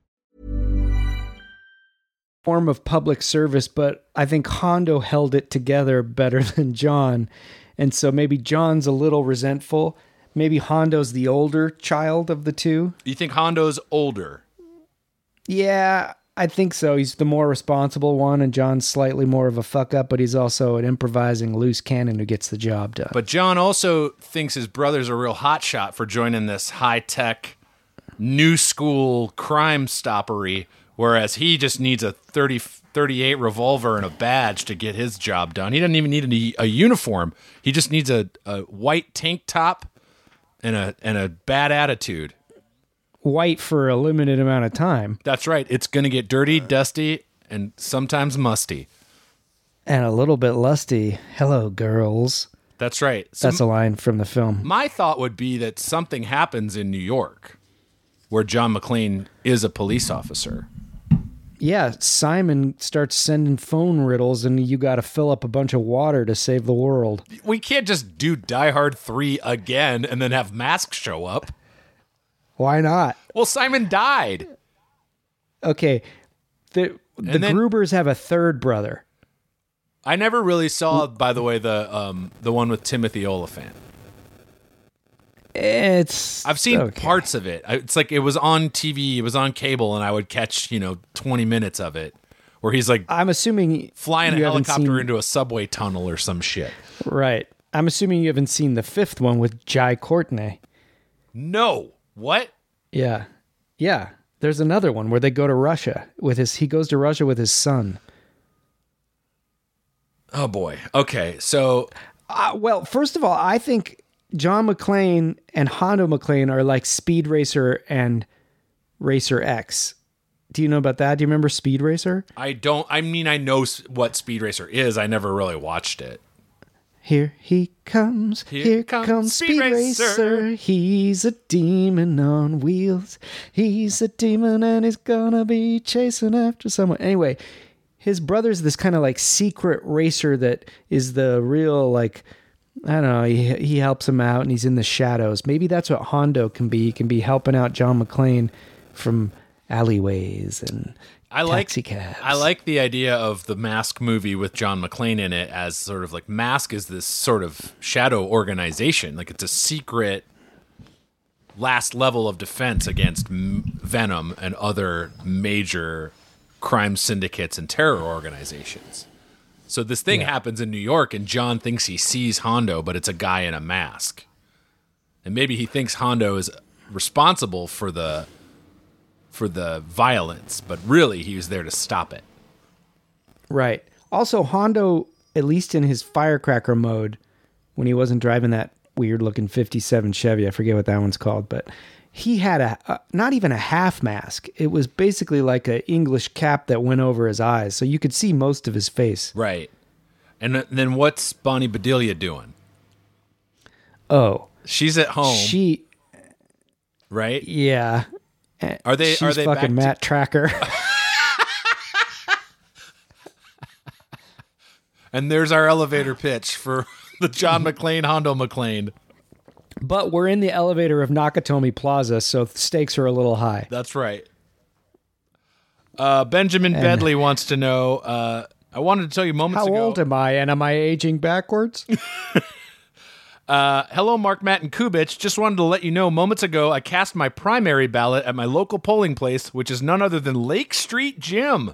form of public service, but I think Hondo held it together better than John. And so maybe John's a little resentful. Maybe Hondo's the older child of the two. You think Hondo's older? Yeah, I think so. He's the more responsible one, and John's slightly more of a fuck up, but he's also an improvising loose cannon who gets the job done. But John also thinks his brother's a real hotshot for joining this high-tech, new school crime stoppery, whereas he just needs a thirty, thirty-eight revolver and a badge to get his job done. He doesn't even need a, a uniform. He just needs a, a white tank top and a and a bad attitude. White for a limited amount of time. That's right. It's going to get dirty, dusty, and sometimes musty. And a little bit lusty. Hello, girls. That's right. So That's a line from the film. my thought would be that something happens in New York where John McClane is a police officer. Yeah, Simon starts sending phone riddles, and you got to fill up a bunch of water to save the world. We can't just do Die Hard three again and then have Mask show up. Why not? Well, Simon died. Okay, the the then- Grubers have a third brother. I never really saw, by the way, the um, the one with Timothy Oliphant. It's I've seen okay. parts of it. I- It's like it was on T V, it was on cable, and I would catch, you know, twenty minutes of it where he's like I'm assuming flying a you haven't helicopter seen- into a subway tunnel or some shit. Right. I'm assuming you haven't seen the fifth one with Jai Courtney. No. What? Yeah. Yeah. There's another one where they go to Russia with his he goes to Russia with his son. Oh boy. Okay. So Uh, well, first of all, I think John McClane and Hondo McClane are like Speed Racer and Racer X. Do you know about that? Do you remember Speed Racer? I don't I mean I know s- what Speed Racer is. I never really watched it. Here he comes, Here here, comes comes, Speed Speed Racer. Racer. He's a demon on wheels. He's a demon and he's gonna be chasing after someone. Anyway, his brother's this kind of like secret racer that is the real, like, I don't know, he, he helps him out and he's in the shadows. Maybe that's what Hondo can be. He can be helping out John McClane from alleyways and I like taxi cabs. I like the idea of the Mask movie with John McClane in it as sort of like Mask is this sort of shadow organization. Like it's a secret last level of defense against M- Venom and other major crime syndicates and terror organizations. So this thing Yeah. happens in New York and John thinks he sees Hondo, but it's a guy in a mask. And maybe he thinks Hondo is responsible for the for the violence, but really he was there to stop it. Right. Also, Hondo, at least in his firecracker mode, when he wasn't driving that weird looking fifty-seven Chevy, I forget what that one's called, but he had a, a not even a half mask. It was basically like an English cap that went over his eyes, so you could see most of his face. Right. And th- then what's Bonnie Bedelia doing? Oh, She's at home, she, right? yeah. Are they She's are they fucking back Matt Tracker. And there's our elevator pitch for the John McClane, Hondo McClane. But we're in the elevator of Nakatomi Plaza, so the stakes are a little high. That's right. Uh, Benjamin And- Bedley wants to know, uh, I wanted to tell you moments How ago. old am I, and am I aging backwards? Uh, hello, Mark, Matt, and Kubich. Just wanted to let you know, moments ago, I cast my primary ballot at my local polling place, which is none other than Lake Street Gym.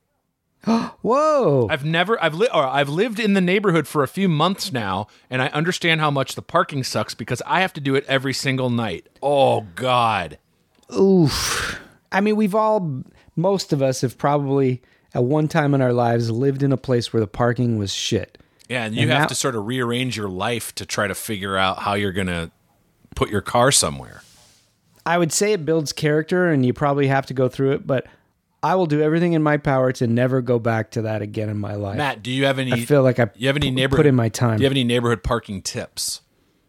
Whoa! I've never, I've li- or I've lived in the neighborhood for a few months now, and I understand how much the parking sucks because I have to do it every single night. Oh God! Oof. I mean, we've all, most of us have probably at one time in our lives lived in a place where the parking was shit. Yeah, and you And have now- to sort of rearrange your life to try to figure out how you're gonna put your car somewhere. I would say it builds character, and you probably have to go through it, but I will do everything in my power to never go back to that again in my life. Matt, do you have any? I feel like I you have any pu- neighborhood put in my time. Do you have any neighborhood parking tips?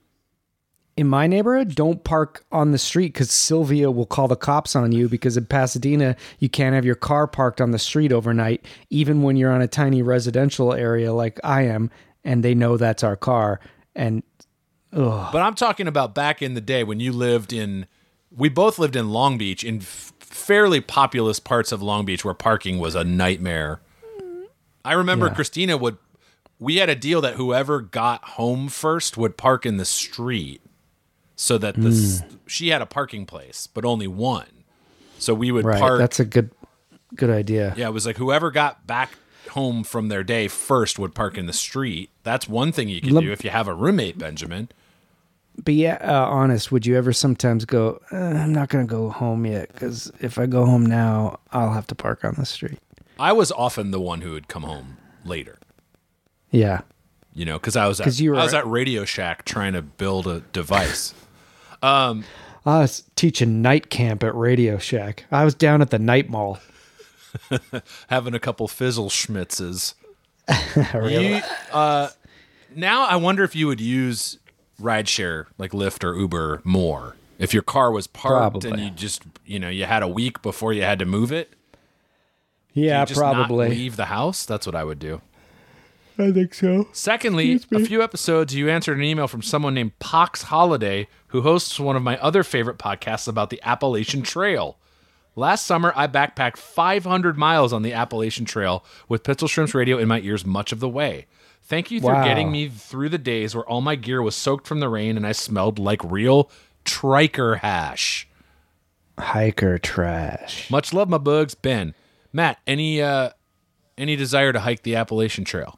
In my neighborhood, don't park on the street because Sylvia will call the cops on you, because in Pasadena, you can't have your car parked on the street overnight, even when you're on a tiny residential area like I am, and they know that's our car. And ugh. But I'm talking about back in the day when you lived in, we both lived in Long Beach, in f- fairly populous parts of Long Beach where parking was a nightmare. I remember Yeah. Christina would, we had a deal that whoever got home first would park in the street so that this, Mm. she had a parking place, but only one. So we would Right, park. that's a good good idea. Yeah, it was like whoever got back home from their day first would park in the street. That's one thing you can Lem- do if you have a roommate, Benjamin. But yeah, uh, honest, would you ever sometimes go, uh, I'm not going to go home yet, because if I go home now, I'll have to park on the street. I was often the one who would come home later. Yeah. You know, because I was at 'Cause you were- I was at Radio Shack trying to build a device. Um, I was teaching night camp at Radio Shack. I was down at the night mall. having a couple fizzle schmitzes. Really? You, uh, now I wonder if you would use rideshare like Lyft or Uber more if your car was parked and Probably. you just you know you had a week before you had to move it. Yeah, you just probably. not leave the house. That's what I would do. I think so. Secondly, a few episodes you answered an email from someone named Pox Holiday, who hosts one of my other favorite podcasts about the Appalachian Trail. Last summer, I backpacked five hundred miles on the Appalachian Trail with Pistol Shrimps Radio in my ears much of the way. Thank you for Wow. getting me through the days where all my gear was soaked from the rain and I smelled like real triker hash. Hiker trash. Much love, my bugs. Ben. Matt, any uh, any desire to hike the Appalachian Trail?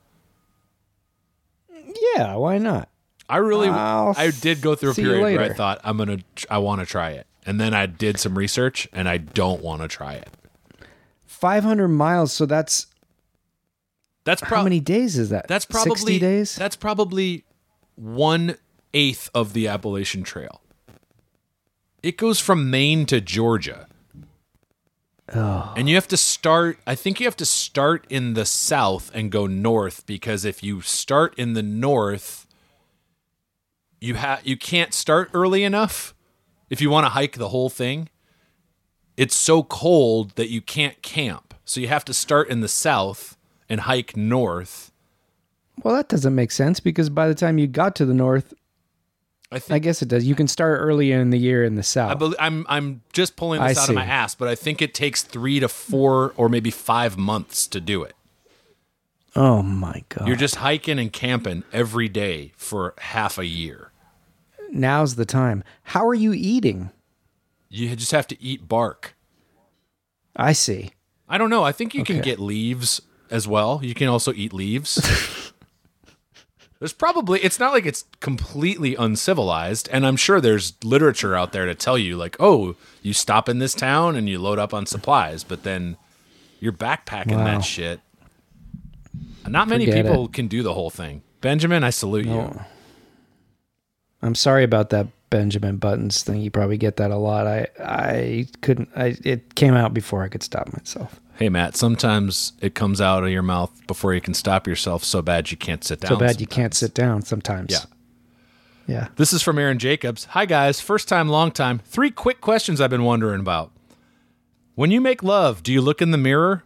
Yeah, why not? I really, I'll I did go through a see you period where I later. thought I'm gonna, I want to try it, and then I did some research, and I don't want to try it. five hundred miles, so that's That's how probably many days is that? That's probably sixty days? That's probably one eighth of the Appalachian Trail. It goes from Maine to Georgia. Oh. And you have to start, I think you have to start in the south and go north, because if you start in the north, you ha- you can't start early enough if you want to hike the whole thing. It's so cold that you can't camp. So you have to start in the south and hike north. Well, that doesn't make sense, because by the time you got to the north, I I think guess it does. You can start earlier in the year in the south. I bel I'm I'm just pulling this I out of my see. ass, but I think it takes three to four or maybe five months to do it. Oh my God. You're just hiking and camping every day for half a year. Now's the time. How are you eating? You just have to eat bark. I see. I don't know. I think you can Okay. get leaves as well. You can also eat leaves. There's probably, it's not like it's completely uncivilized. And I'm sure there's literature out there to tell you, like, oh, you stop in this town and you load up on supplies, but then you're backpacking Wow. that shit. Not many Forget people it. can do the whole thing. Benjamin, I salute you. No. I'm sorry about that Benjamin Buttons thing. You probably get that a lot. I I couldn't. I it came out before I could stop myself. Hey, Matt, sometimes it comes out of your mouth before you can stop yourself so bad you can't sit down. So bad you can't sometimes. sit down sometimes. Yeah. Yeah. This is from Aaron Jacobs. Hi, guys. First time, long time. Three quick questions I've been wondering about. When you make love, do you look in the mirror?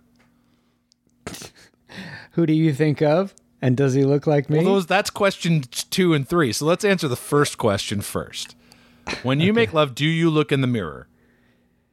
Who do you think of? And does he look like me? Well, those that's question two and three. So let's answer the first question first. When you make love, do you look in the mirror?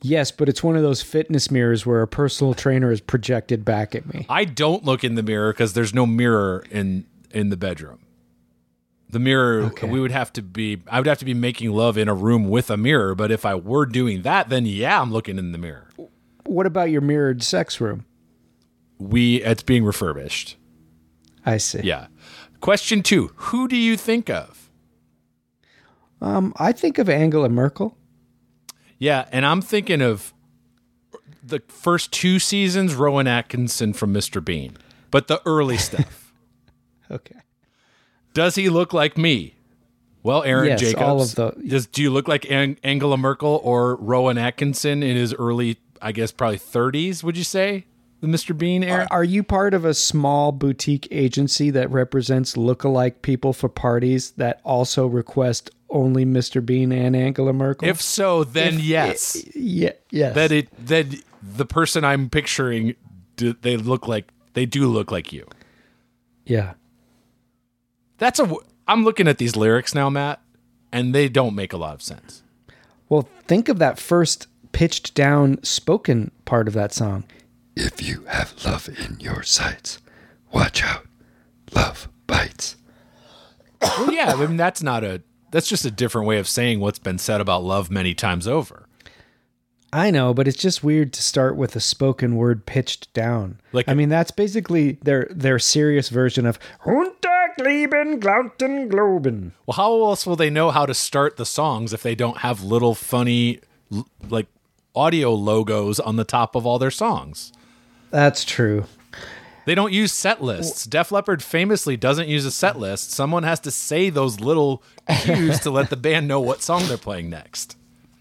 Yes, but it's one of those fitness mirrors where a personal trainer is projected back at me. I don't look in the mirror because there's no mirror in in the bedroom. The mirror, Okay. we would have to be, I would have to be making love in a room with a mirror. But if I were doing that, then yeah, I'm looking in the mirror. What about your mirrored sex room? We, it's being refurbished. I see. Yeah. Question two, who do you think of? Um, I think of Angela Merkel. Yeah, and I'm thinking of the first two seasons, Rowan Atkinson from Mister Bean, but the early stuff. Okay. Does he look like me? Well, Aaron Yes, Jacobs. all of the- Does do you look like Ang- Angela Merkel or Rowan Atkinson in his early, I guess, probably thirties? Would you say the Mister Bean era? Are, are you part of a small boutique agency that represents lookalike people for parties that also request only Mister Bean and Angela Merkel? If so, then yes. yeah, yes. That it that the person I'm picturing, do, they look like they do look like you. yeah. That's a. I'm looking at these lyrics now, Matt, and they don't make a lot of sense. Well, think of that first pitched down spoken part of that song. If you have love in your sights, watch out. Love bites. Well, yeah, I mean that's not a. That's just a different way of saying what's been said about love many times over. I know, but it's just weird to start with a spoken word pitched down. Like I a- mean, that's basically their their serious version of Untag lieben, glaubten, globen. Well, how else will they know how to start the songs if they don't have little funny, l- like audio logos on the top of all their songs? That's true. They don't use set lists. Def Leppard famously doesn't use a set list. Someone has to say those little cues to let the band know what song they're playing next.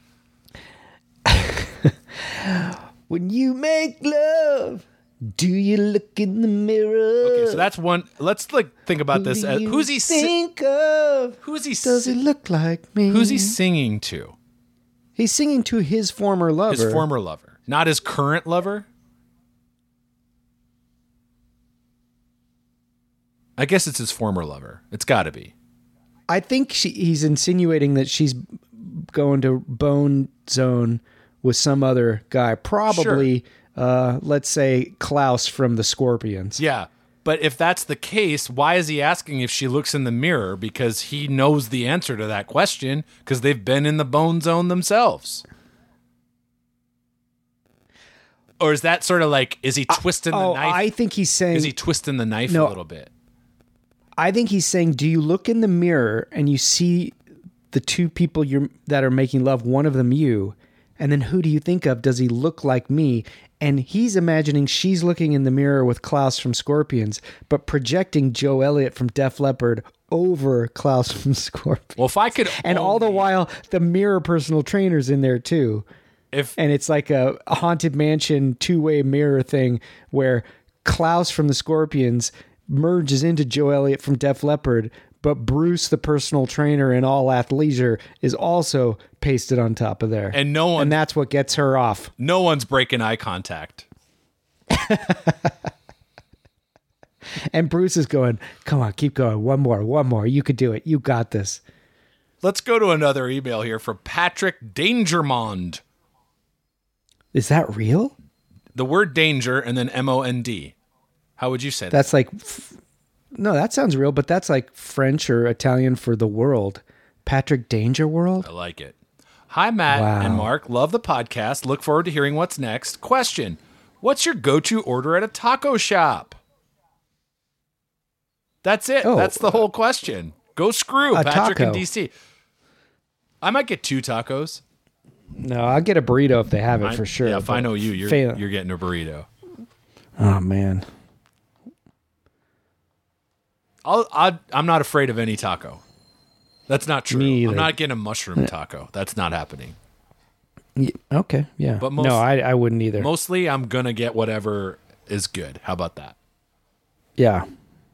When you make love, do you look in the mirror? Okay, so that's one. Let's like think about this. Who As, do you who's he? Si- think of? who's he? Does he si- look like me? Who's he singing to? He's singing to his former lover. His former lover, not his current lover. I guess it's his former lover. It's got to be. I think she, he's insinuating that she's going to bone zone with some other guy. Probably, uh, let's say, Klaus from the Scorpions. Yeah. But if that's the case, why is he asking if she looks in the mirror? Because he knows the answer to that question because they've been in the bone zone themselves. Or is that sort of like, is he twisting oh, the knife? I think he's saying... Is he twisting the knife No. a little bit? I think he's saying, do you look in the mirror and you see the two people you're, that are making love, one of them you, and then who do you think of? Does he look like me? And he's imagining she's looking in the mirror with Klaus from Scorpions, but projecting Joe Elliott from Def Leppard over Klaus from Scorpions. Well, if I could And all the only- while, the mirror personal trainer's in there too. if And it's like a, a Haunted Mansion two-way mirror thing where Klaus from the Scorpions merges into Joe Elliott from Def Leppard, but Bruce, the personal trainer in All Athleisure, is also pasted on top of there. And no one- And that's what gets her off. no one's breaking eye contact. And Bruce is going, come on, keep going. One more, one more. You could do it. You got this. Let's go to another email here from Patrick Dangermond. Is that real? The word danger and then M O N D. How would you say that? That's like, f- no, that sounds real, but that's like French or Italian for the world. Patrick Danger World? I like it. Hi, Matt Wow. and Mark. Love the podcast. Look forward to hearing what's next. Question. What's your go-to order at a taco shop? That's it. Oh, That's the whole question. Go screw, a Patrick in taco. D C. I might get two tacos. No, I'll get a burrito if they have it I- for sure. Yeah, if I but know you, you're, fail- you're getting a burrito. Oh, man. I'll, I, I'm not afraid of any taco. That's not true. Me I'm either. not getting a mushroom taco. That's not happening. Y- Okay, yeah. But most- no, I, I wouldn't either. Mostly, I'm going to get whatever is good. How about that? yeah.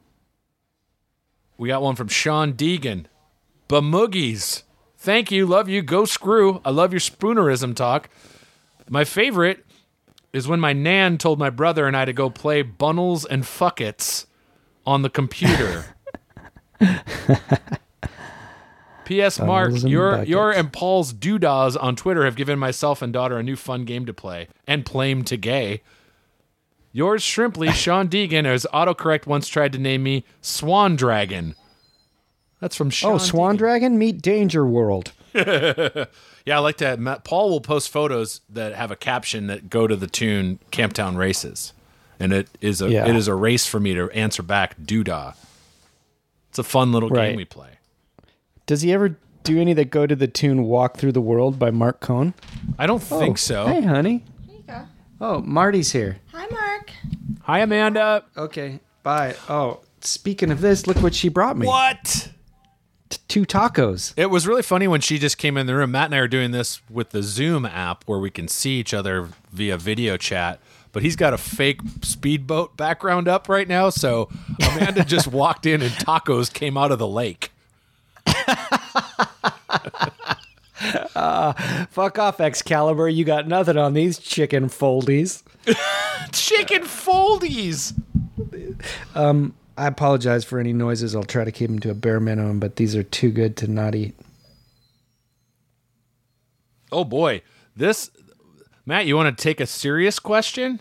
We got one from Sean Deegan. Bamoogies. Thank you. Love you. Go screw. I love your spoonerism talk. My favorite is when my nan told my brother and I to go play Bunnels and Fuckets on the computer. P S. Mark, Tunnels and your buckets. your and Paul's doodahs on Twitter have given myself and daughter a new fun game to play and plame to gay. Yours shrimply, Sean Deegan, as autocorrect once tried to name me Swan Dragon. That's from Sean. Oh, Swan Deegan. Dragon, meet Danger World. Yeah, I like to. Matt, Paul will post photos that have a caption that go to the tune "Camptown Races," and it is a Yeah. it is a race for me to answer back doodah. It's a fun little Right. game we play. Does he ever do any that go to the tune "Walk Through the World" by Mark Cohn? I don't Oh, think so. Hey, honey. There you go. Oh, Marty's here. Hi, Mark. Hi, Amanda. Okay, bye. Oh, speaking of this, look what she brought me. What? T- two tacos. It was really funny when she just came in the room. Matt and I are doing this with the Zoom app where we can see each other via video chat. But he's got a fake speedboat background up right now, so Amanda just walked in and tacos came out of the lake. uh, fuck off, Excalibur. You got nothing on these chicken foldies. Chicken foldies. Um, I apologize for any noises. I'll try to keep them to a bare minimum, but these are too good to not eat. Oh boy, this Matt, you want to take a serious question?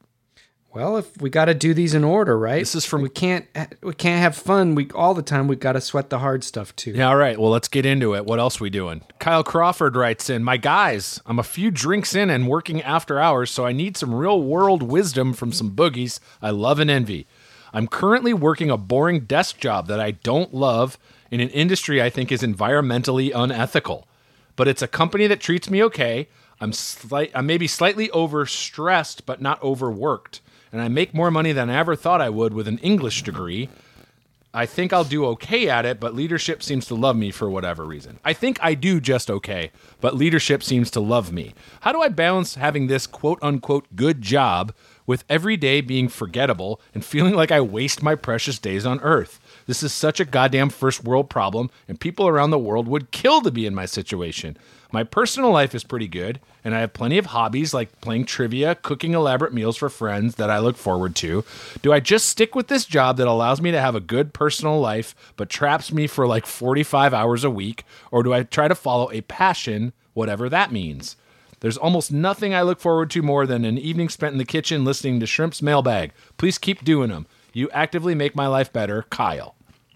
Well, if we got to do these in order, right? This is from we can't we can't have fun. We all the time. We got to sweat the hard stuff too. Yeah, all right. Well, let's get into it. What else we doing? Kyle Crawford writes in, "My guys, I'm a few drinks in and working after hours, so I need some real world wisdom from some boogies I love and envy. I'm currently working a boring desk job that I don't love in an industry I think is environmentally unethical. But it's a company that treats me okay. I'm slight I'm maybe slightly overstressed, but not overworked. And I make more money than I ever thought I would with an English degree. I think I'll do okay at it, but leadership seems to love me for whatever reason. I think I do just okay, but leadership seems to love me. How do I balance having this quote-unquote good job with every day being forgettable and feeling like I waste my precious days on Earth? This is such a goddamn first world problem, and people around the world would kill to be in my situation. My personal life is pretty good, and I have plenty of hobbies like playing trivia, cooking elaborate meals for friends that I look forward to. Do I just stick with this job that allows me to have a good personal life but traps me for like forty-five hours a week, or do I try to follow a passion, whatever that means? There's almost nothing I look forward to more than an evening spent in the kitchen listening to Shrimp's Mailbag. Please keep doing them. You actively make my life better, Kyle."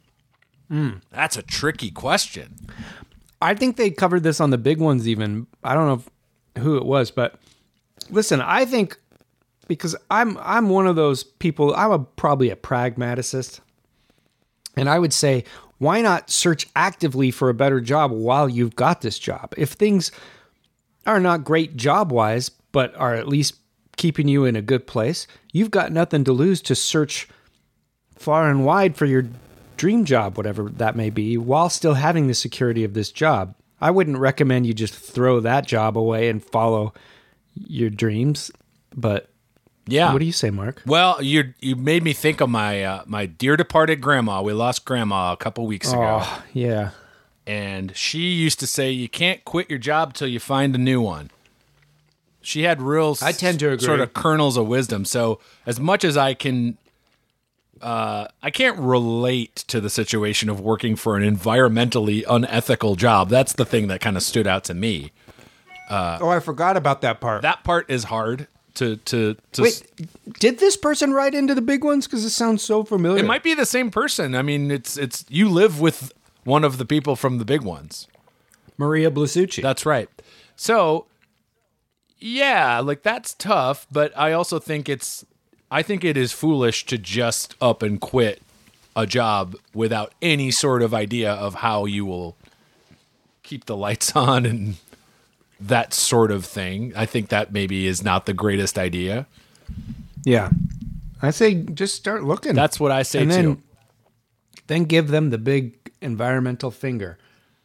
Mm. That's a tricky question. I think they covered this on the big ones even. I don't know if, who it was, but listen, I think because I'm I'm one of those people, I'm a, probably a pragmaticist. And I would say, why not search actively for a better job while you've got this job? If things are not great job-wise, but are at least keeping you in a good place, you've got nothing to lose to search far and wide for your dream job, whatever that may be, while still having the security of this job. I wouldn't recommend you just throw that job away and follow your dreams, but yeah. What do you say, Mark? Well, you you made me think of my uh, my dear departed grandma. We lost grandma a couple weeks ago. Oh, yeah. And she used to say, you can't quit your job till you find a new one. She had real I tend to agree. sort of kernels of wisdom. So as much as I can, uh, I can't relate to the situation of working for an environmentally unethical job. That's the thing that kind of stood out to me. Uh, oh, I forgot about that part. That part is hard to to, to Wait, did this person write into the big ones? Because it sounds so familiar. It might be the same person. I mean, it's it's you live with one of the people from the big ones. Maria Blasucci. That's right. So, yeah, like that's tough, but I also think it's I think it is foolish to just up and quit a job without any sort of idea of how you will keep the lights on and that sort of thing. I think that maybe is not the greatest idea. Yeah. I say just start looking. That's what I say and too. Then, then give them the big environmental finger.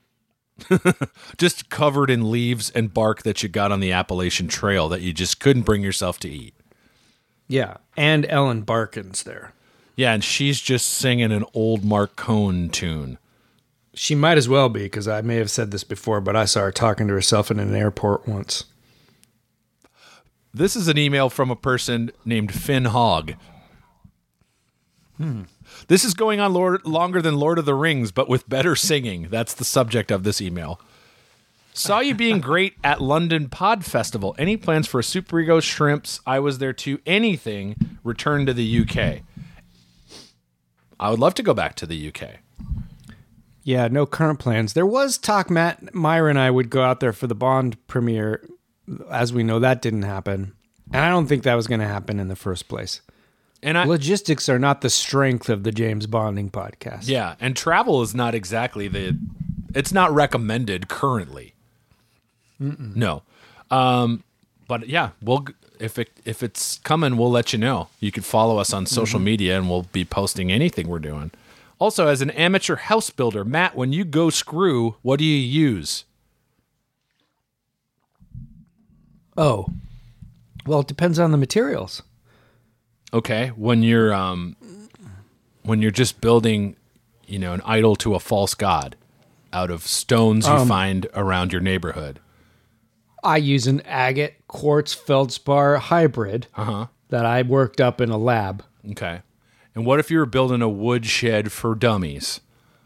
Just covered in leaves and bark that you got on the Appalachian Trail that you just couldn't bring yourself to eat. Yeah. And Ellen Barkin's there. Yeah, and she's just singing an old Mark Cohn tune. She might as well be, because I may have said this before, but I saw her talking to herself in an airport once. This is an email from a person named Finn Hogg. Hmm. This is going on Lord, longer than Lord of the Rings, but with better singing. That's the subject of this email. Saw you being great at London Pod Festival. Any plans for a Super Ego Shrimps? I was there too. Anything? Return to the U K. I would love to go back to the U K. Yeah, no current plans. There was talk Matt, Myra, and I would go out there for the Bond premiere. As we know, that didn't happen. And I don't think that was going to happen in the first place. And I, Logistics are not the strength of the James Bonding podcast. Yeah, and travel is not exactly the... It's not recommended currently. Mm-mm. No. Um, but yeah, we'll if it if it's coming, we'll let you know. You can follow us on social mm-hmm. media, and we'll be posting anything we're doing. Also, as an amateur house builder, Matt, when you go screw, what do you use? Oh, well, it depends on the materials. Okay, when you're um, when you're just building, you know, an idol to a false god out of stones you um, find around your neighborhood. I use an agate quartz feldspar hybrid uh-huh. that I worked up in a lab. Okay. And what if you were building a woodshed for dummies?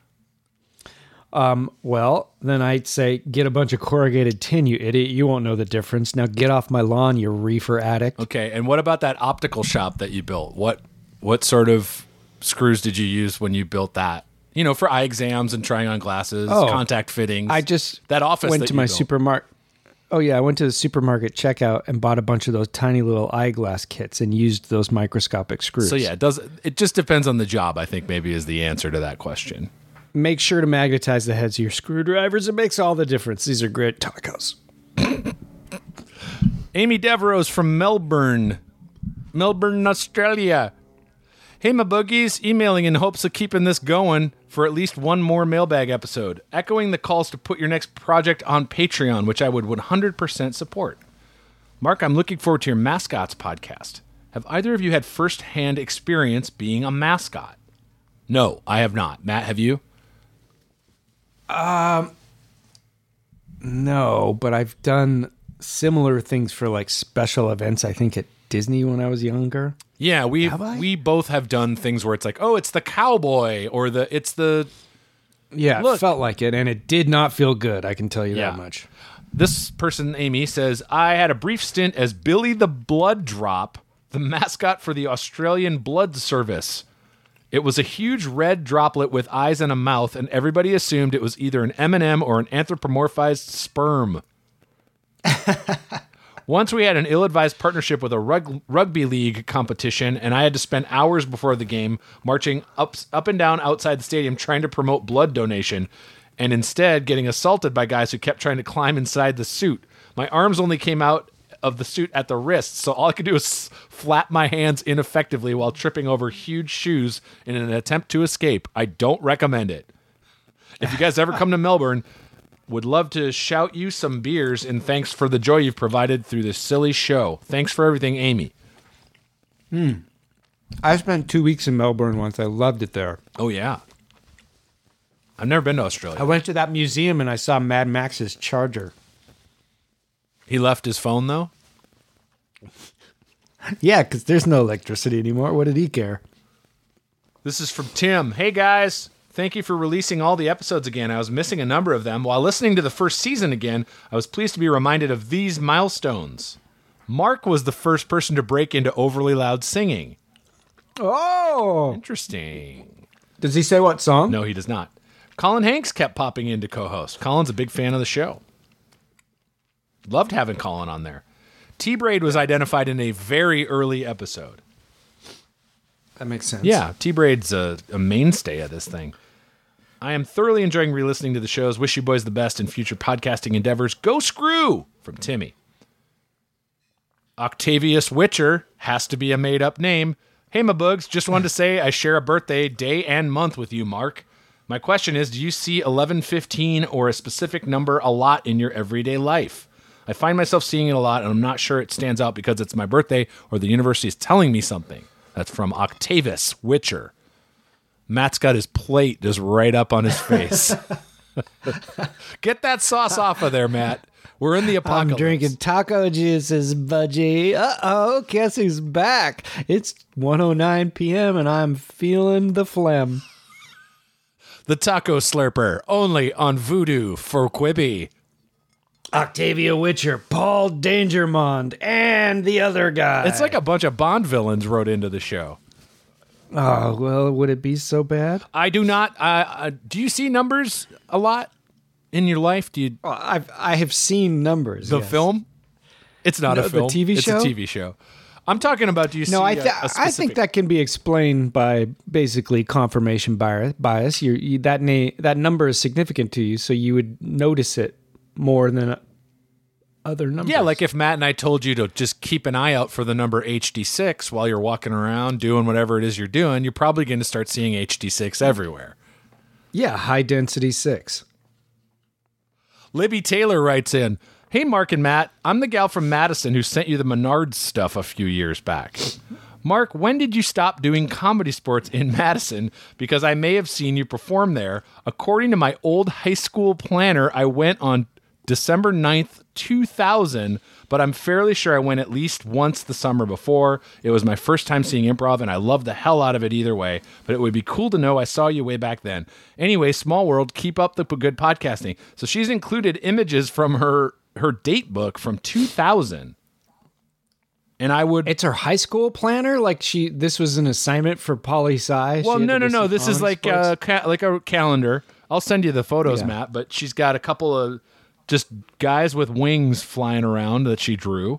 Um, well, then I'd say get a bunch of corrugated tin, you idiot. You won't know the difference. Now get off my lawn, you reefer addict. Okay. And what about that optical shop that you built? What what sort of screws did you use when you built that? You know, for eye exams and trying on glasses, oh, contact fittings. I just that office went that to you my built. supermarket. Oh, yeah, I went to the supermarket checkout and bought a bunch of those tiny little eyeglass kits and used those microscopic screws. So, yeah, it does. It just depends on the job, I think, maybe is the answer to that question. Make sure to magnetize the heads of your screwdrivers. It makes all the difference. These are great tacos. Amy Devereau's from Melbourne, Melbourne, Australia. Hey, my boogies, emailing in hopes of keeping this going for at least one more mailbag episode. Echoing the calls to put your next project on Patreon, which I would one hundred percent support. Mark, I'm looking forward to your Mascots podcast. Have either of you had first-hand experience being a mascot? No, I have not. Matt, have you? Um, no, but I've done similar things for like special events, I think at Disney when I was younger. Yeah, we we both have done things where it's like, oh, it's the cowboy or the it's the yeah, look. It felt like it, and it did not feel good. I can tell you yeah. that much. This person, Amy, says I had a brief stint as Billy the Blood Drop, the mascot for the Australian Blood Service. It was a huge red droplet with eyes and a mouth, and everybody assumed it was either an M and M or an anthropomorphized sperm. Once we had an ill-advised partnership with a rug- rugby league competition, and I had to spend hours before the game marching up, up and down outside the stadium trying to promote blood donation, and instead getting assaulted by guys who kept trying to climb inside the suit. My arms only came out of the suit at the wrists, so all I could do was flap my hands ineffectively while tripping over huge shoes in an attempt to escape. I don't recommend it. If you guys ever come to Melbourne, would love to shout you some beers in thanks for the joy you've provided through this silly show. Thanks for everything, Amy. Hmm. I spent two weeks in Melbourne once. I loved it there. Oh, yeah. I've never been to Australia. I went to that museum and I saw Mad Max's Charger. He left his phone, though? Yeah, because there's no electricity anymore. What did he care? This is from Tim. Hey, guys. Thank you for releasing all the episodes again. I was missing a number of them. While listening to the first season again, I was pleased to be reminded of these milestones. Mark was the first person to break into overly loud singing. Oh! Interesting. Does he say what song? No, he does not. Colin Hanks kept popping in to co-host. Colin's a big fan of the show. Loved having Colin on there. T-Braid was identified in a very early episode. That makes sense. Yeah, T-Braid's a, a mainstay of this thing. I am thoroughly enjoying re-listening to the shows. Wish you boys the best in future podcasting endeavors. Go screw! From Timmy. Octavius Witcher has to be a made-up name. Hey, my bugs, just wanted to say I share a birthday day and month with you, Mark. My question is, do you see eleven fifteen or a specific number a lot in your everyday life? I find myself seeing it a lot, and I'm not sure it stands out because it's my birthday or the university is telling me something. That's from Octavius Witcher. Matt's got his plate just right up on his face. Get that sauce off of there, Matt. We're in the apocalypse. I'm drinking taco juices, budgie. Uh-oh, guess who's back? It's one oh nine p.m. and I'm feeling the phlegm. The Taco Slurper, only on Voodoo for Quibi. Octavia Witcher, Paul Dangermond, and the other guy. It's like a bunch of Bond villains wrote into the show. Oh, well, would it be so bad? I do not. Uh, uh, do you see numbers a lot in your life? Do you? Well, I've I have seen numbers. The yes. film? It's not No, a film. the T V show? It's a T V show. I'm talking about. Do you No, see? I, a- th- a I specific- think that can be explained by basically confirmation bias. bias. You're, you, that na- that number is significant to you, so you would notice it more than other numbers. Yeah, like if Matt and I told you to just keep an eye out for the number H D six while you're walking around doing whatever it is you're doing, you're probably going to start seeing H D six everywhere. Yeah, high density six. Libby Taylor writes in, "Hey, Mark and Matt, I'm the gal from Madison who sent you the Menards stuff a few years back. Mark, when did you stop doing comedy sports in Madison? Because I may have seen you perform there. According to my old high school planner, I went on December ninth, two thousand, but I'm fairly sure I went at least once the summer before. It was my first time seeing improv, and I loved the hell out of it either way, but it would be cool to know I saw you way back then. Anyway, small world, keep up the p- good podcasting." So she's included images from her, her date book from two thousand. And I would... It's her high school planner. Like she, this was an assignment for poli sci. Well, She had no, to no, do no. some This is comedy like sports? a, ca- like a calendar. I'll send you the photos, Yeah. Matt, but she's got a couple of just guys with wings flying around that she drew.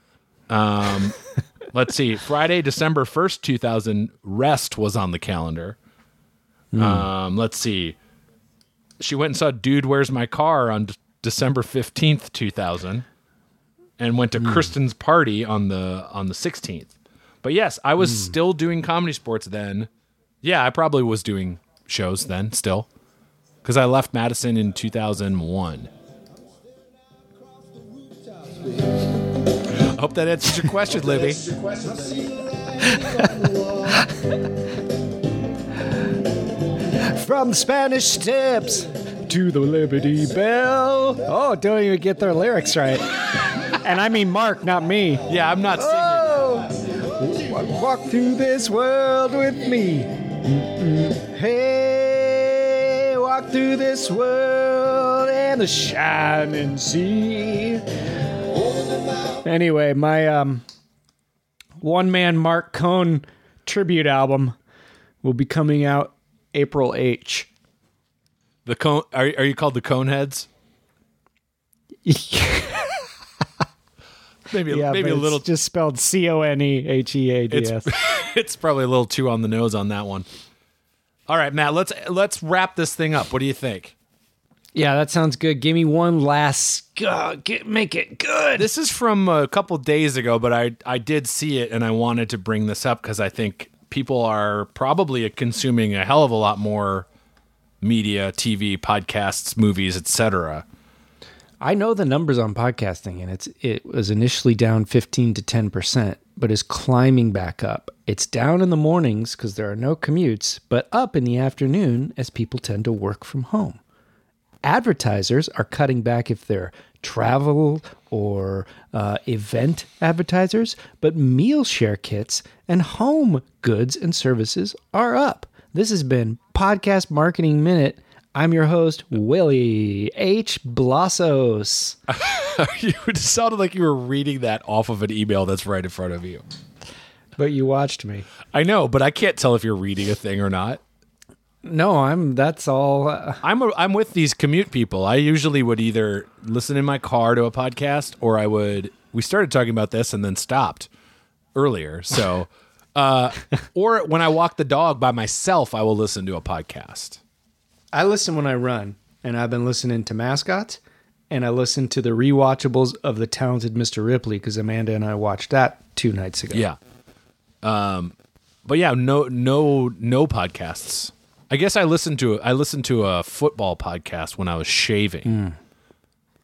Um, let's see. Friday, December first, two thousand, Rest was on the calendar. Hmm. Um, let's see. She went and saw Dude, Where's My Car on D- December fifteenth, two thousand, and went to Hmm. Kristen's party on the on the sixteenth. But yes, I was Hmm. still doing comedy sports then. Yeah, I probably was doing shows then still, because I left Madison in two thousand one. I hope that answers your question, Libby. From Spanish Steps to the Liberty Bell. Oh, don't even get their lyrics right. And I mean Mark, not me. Yeah, I'm not singing. Oh, walk through this world with me. Mm-mm. Hey, walk through this world and the shining sea. Anyway, my um, one-man Mark Cohn tribute album will be coming out April eighth. The cone, are, are you called the Coneheads? Maybe, Yeah, maybe but a little. it's just spelled C O N E H E A D It's, S. it's probably a little too on the nose on that one. All right, Matt, let's let's wrap this thing up. What do you think? Yeah, that sounds good. Give me one last. Uh, get, make it good. This is from a couple days ago, but I I did see it and I wanted to bring this up because I think people are probably consuming a hell of a lot more media, T V, podcasts, movies, et cetera. I know the numbers on podcasting, and it's it was initially down fifteen to ten percent, but is climbing back up. It's down in the mornings because there are no commutes, but up in the afternoon as people tend to work from home. Advertisers are cutting back if they're travel or uh, event advertisers, but meal share kits and home goods and services are up. This has been Podcast Marketing Minute. I'm your host, Willie H. Blossos. You it sounded like you were reading that off of an email that's right in front of you. But you watched me. I know, but I can't tell if you're reading a thing or not. No, I'm. That's all. Uh, I'm a, I'm with these commute people. I usually would either listen in my car to a podcast, or I would. We started talking about this and then stopped earlier. So, uh, or when I walk the dog by myself, I will listen to a podcast. I listen when I run, and I've been listening to Mascots, and I listen to the rewatchables of The Talented Mister Ripley because Amanda and I watched that two nights ago. Yeah. Um, but yeah, no, no, no podcasts. I guess I listened to I listened to a football podcast when I was shaving.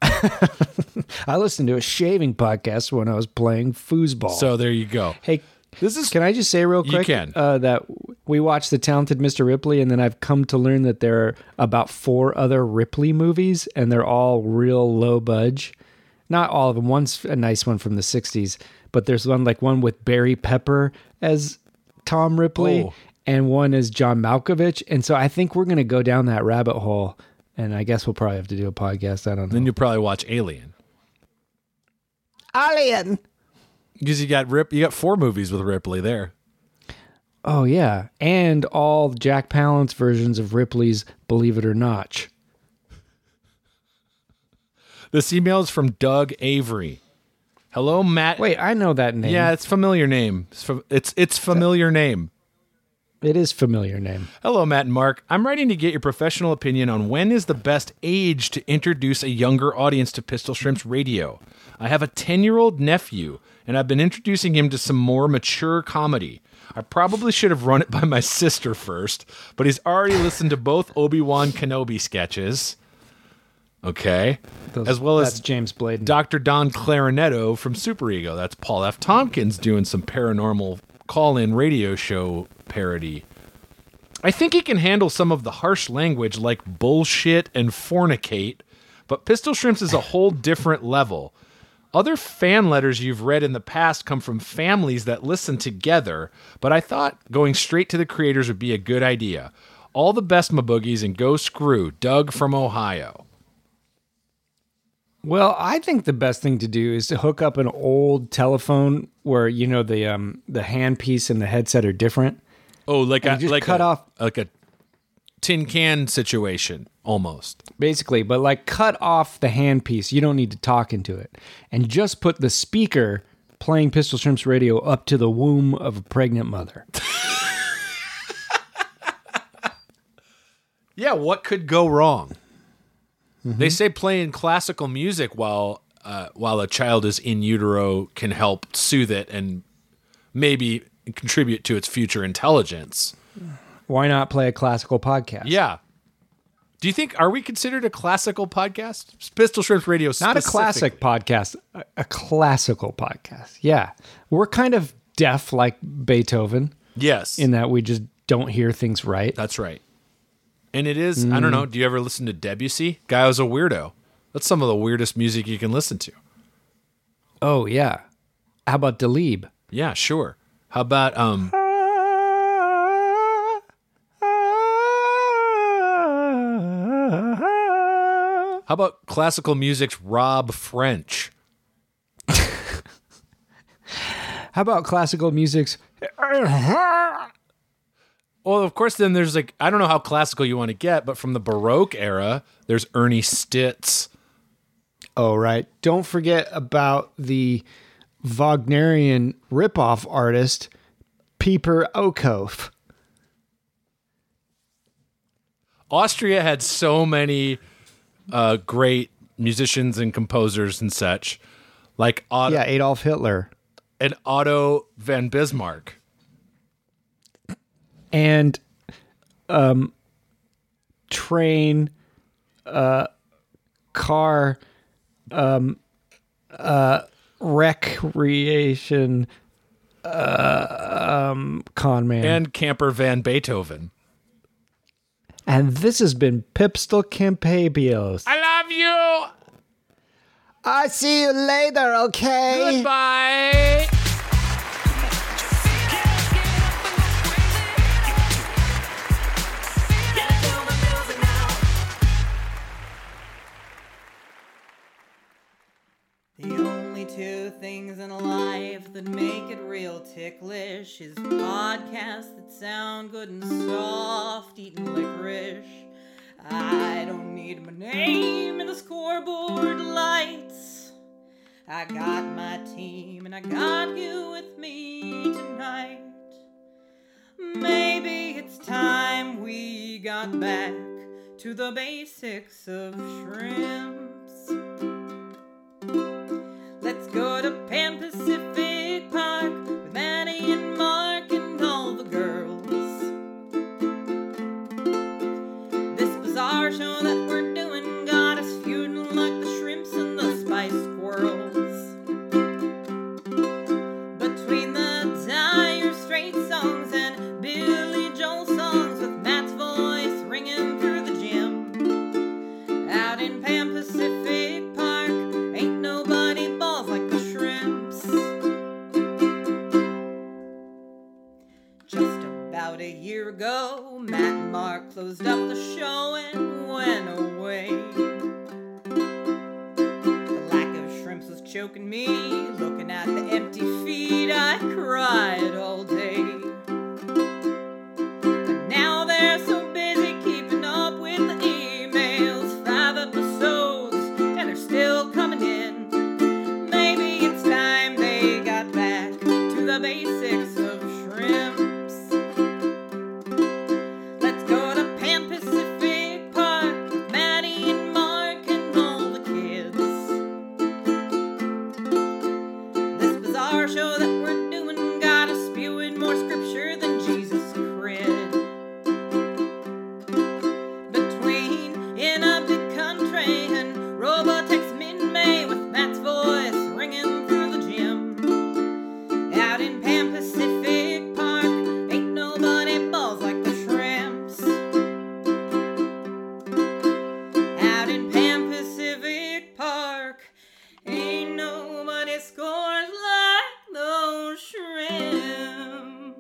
Mm. I listened to a shaving podcast when I was playing foosball. So there you go. Hey, This is Can I just say real You quick can. Uh, that we watched The Talented Mister Ripley, and then I've come to learn that there are about four other Ripley movies, and they're all real low budge. Not all of them. One's a nice one from the sixties, but there's one like one with Barry Pepper as Tom Ripley, Oh. and one is John Malkovich. And so I think we're going to go down that rabbit hole, and I guess we'll probably have to do a podcast. I don't know. Then you'll probably watch Alien. Alien. Because you got Rip, you got four movies with Ripley there. Oh, yeah. And all Jack Palance versions of Ripley's Believe It or Not. This email is from Doug Avery. Hello, Matt. Wait, I know that name. Yeah, it's familiar name. It's fa- it's, it's familiar name. It is familiar name. Hello, Matt and Mark. I'm writing to get your professional opinion on when is the best age to introduce a younger audience to Pistol Shrimps Radio. I have a ten-year-old nephew, and I've been introducing him to some more mature comedy. I probably should have run it by my sister first, but he's already listened to both Obi-Wan Kenobi sketches. Okay. Those- as well as that's James Bladen. Doctor Don Clarinetto from Super Ego. That's Paul F. Tompkins doing some paranormal call-in radio show parody. I think he can handle some of the harsh language like bullshit and fornicate, but Pistol Shrimps is a whole different level. Other fan letters you've read in the past come from families that listen together, but I thought going straight to the creators would be a good idea. All the best, my boogies, and go screw. Doug from Ohio. Well, I think the best thing to do is to hook up an old telephone where, you know, the um the handpiece and the headset are different. Oh, like And a you just like cut a, off- like a tin can situation almost. Basically, but like cut off the handpiece. You don't need to talk into it. And just put the speaker playing Pistol Shrimps Radio up to the womb of a pregnant mother. Yeah, what could go wrong? Mm-hmm. They say playing classical music while uh, while a child is in utero can help soothe it and maybe contribute to its future intelligence. Why not play a classical podcast? Yeah. Do you think, are we considered a classical podcast? Pistol Shrimps Radio Not a specific- classic podcast, a, a classical podcast. Yeah. We're kind of deaf like Beethoven Yes. in that we just don't hear things right. That's right. And it is, I don't know, do you ever listen to Debussy? Guy was a weirdo. That's some of the weirdest music you can listen to. Oh, yeah. How about Dalib? Yeah, sure. How about, um, how about classical music's Rob French? How about classical music's... Well, of course, then there's like, I don't know how classical you want to get, but from the Baroque era, there's Ernie Stitz. Oh, right. Don't forget about the Wagnerian ripoff artist, Pieper Okof. Austria had so many uh, great musicians and composers and such, like Otto, Yeah, Adolf Hitler. and Otto van Bismarck. And um, train, uh, car, um, uh, recreation, uh, um, con man. And Camper van Beethoven. And this has been Pipstal Campabios. I love you. I see you later, okay? Goodbye. The only two things in life that make it real ticklish is podcasts that sound good and soft, eating licorice. I don't need my name in the scoreboard lights. I got my team and I got you with me tonight. Maybe it's time we got back to the basics of shrimps. Let's go to Pan Pacific Park with Maddie and Mark and all the girls. This bizarre show that we're doing got us feuding like the shrimps and the spice squirrels. Between the time choking me. Looking at the empty feed, I cried all day. But now they're so busy keeping up with the emails. Five episodes, and they're still coming in. Maybe it's time they got back to the basics of shrimps. Let's go to Pan Pacific Park with Maddie and Mark and all the kids. This bizarre show that we're doing got us spewing more scripture than Jesus cred. Between In a Big Country and Robotex Min-May with Matt's voice ringing through the gym. Out in Pan Pacific Park, ain't nobody balls like the shrimps. Out in Pan Pacific Park, ain't nobody scores like those shrimps.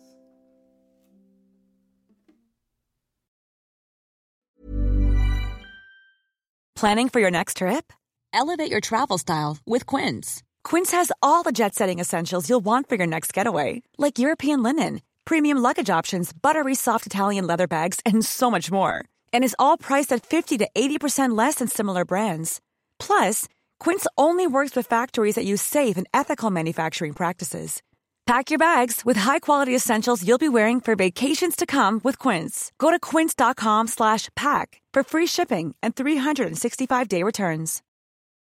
Planning for your next trip? Elevate your travel style with Quince. Quince has all the jet-setting essentials you'll want for your next getaway, like European linen, premium luggage options, buttery soft Italian leather bags, and so much more. And is all priced at fifty to eighty percent less than similar brands. Plus, Quince only works with factories that use safe and ethical manufacturing practices. Pack your bags with high-quality essentials you'll be wearing for vacations to come with Quince. Go to quince.com slash pack for free shipping and three sixty-five day returns.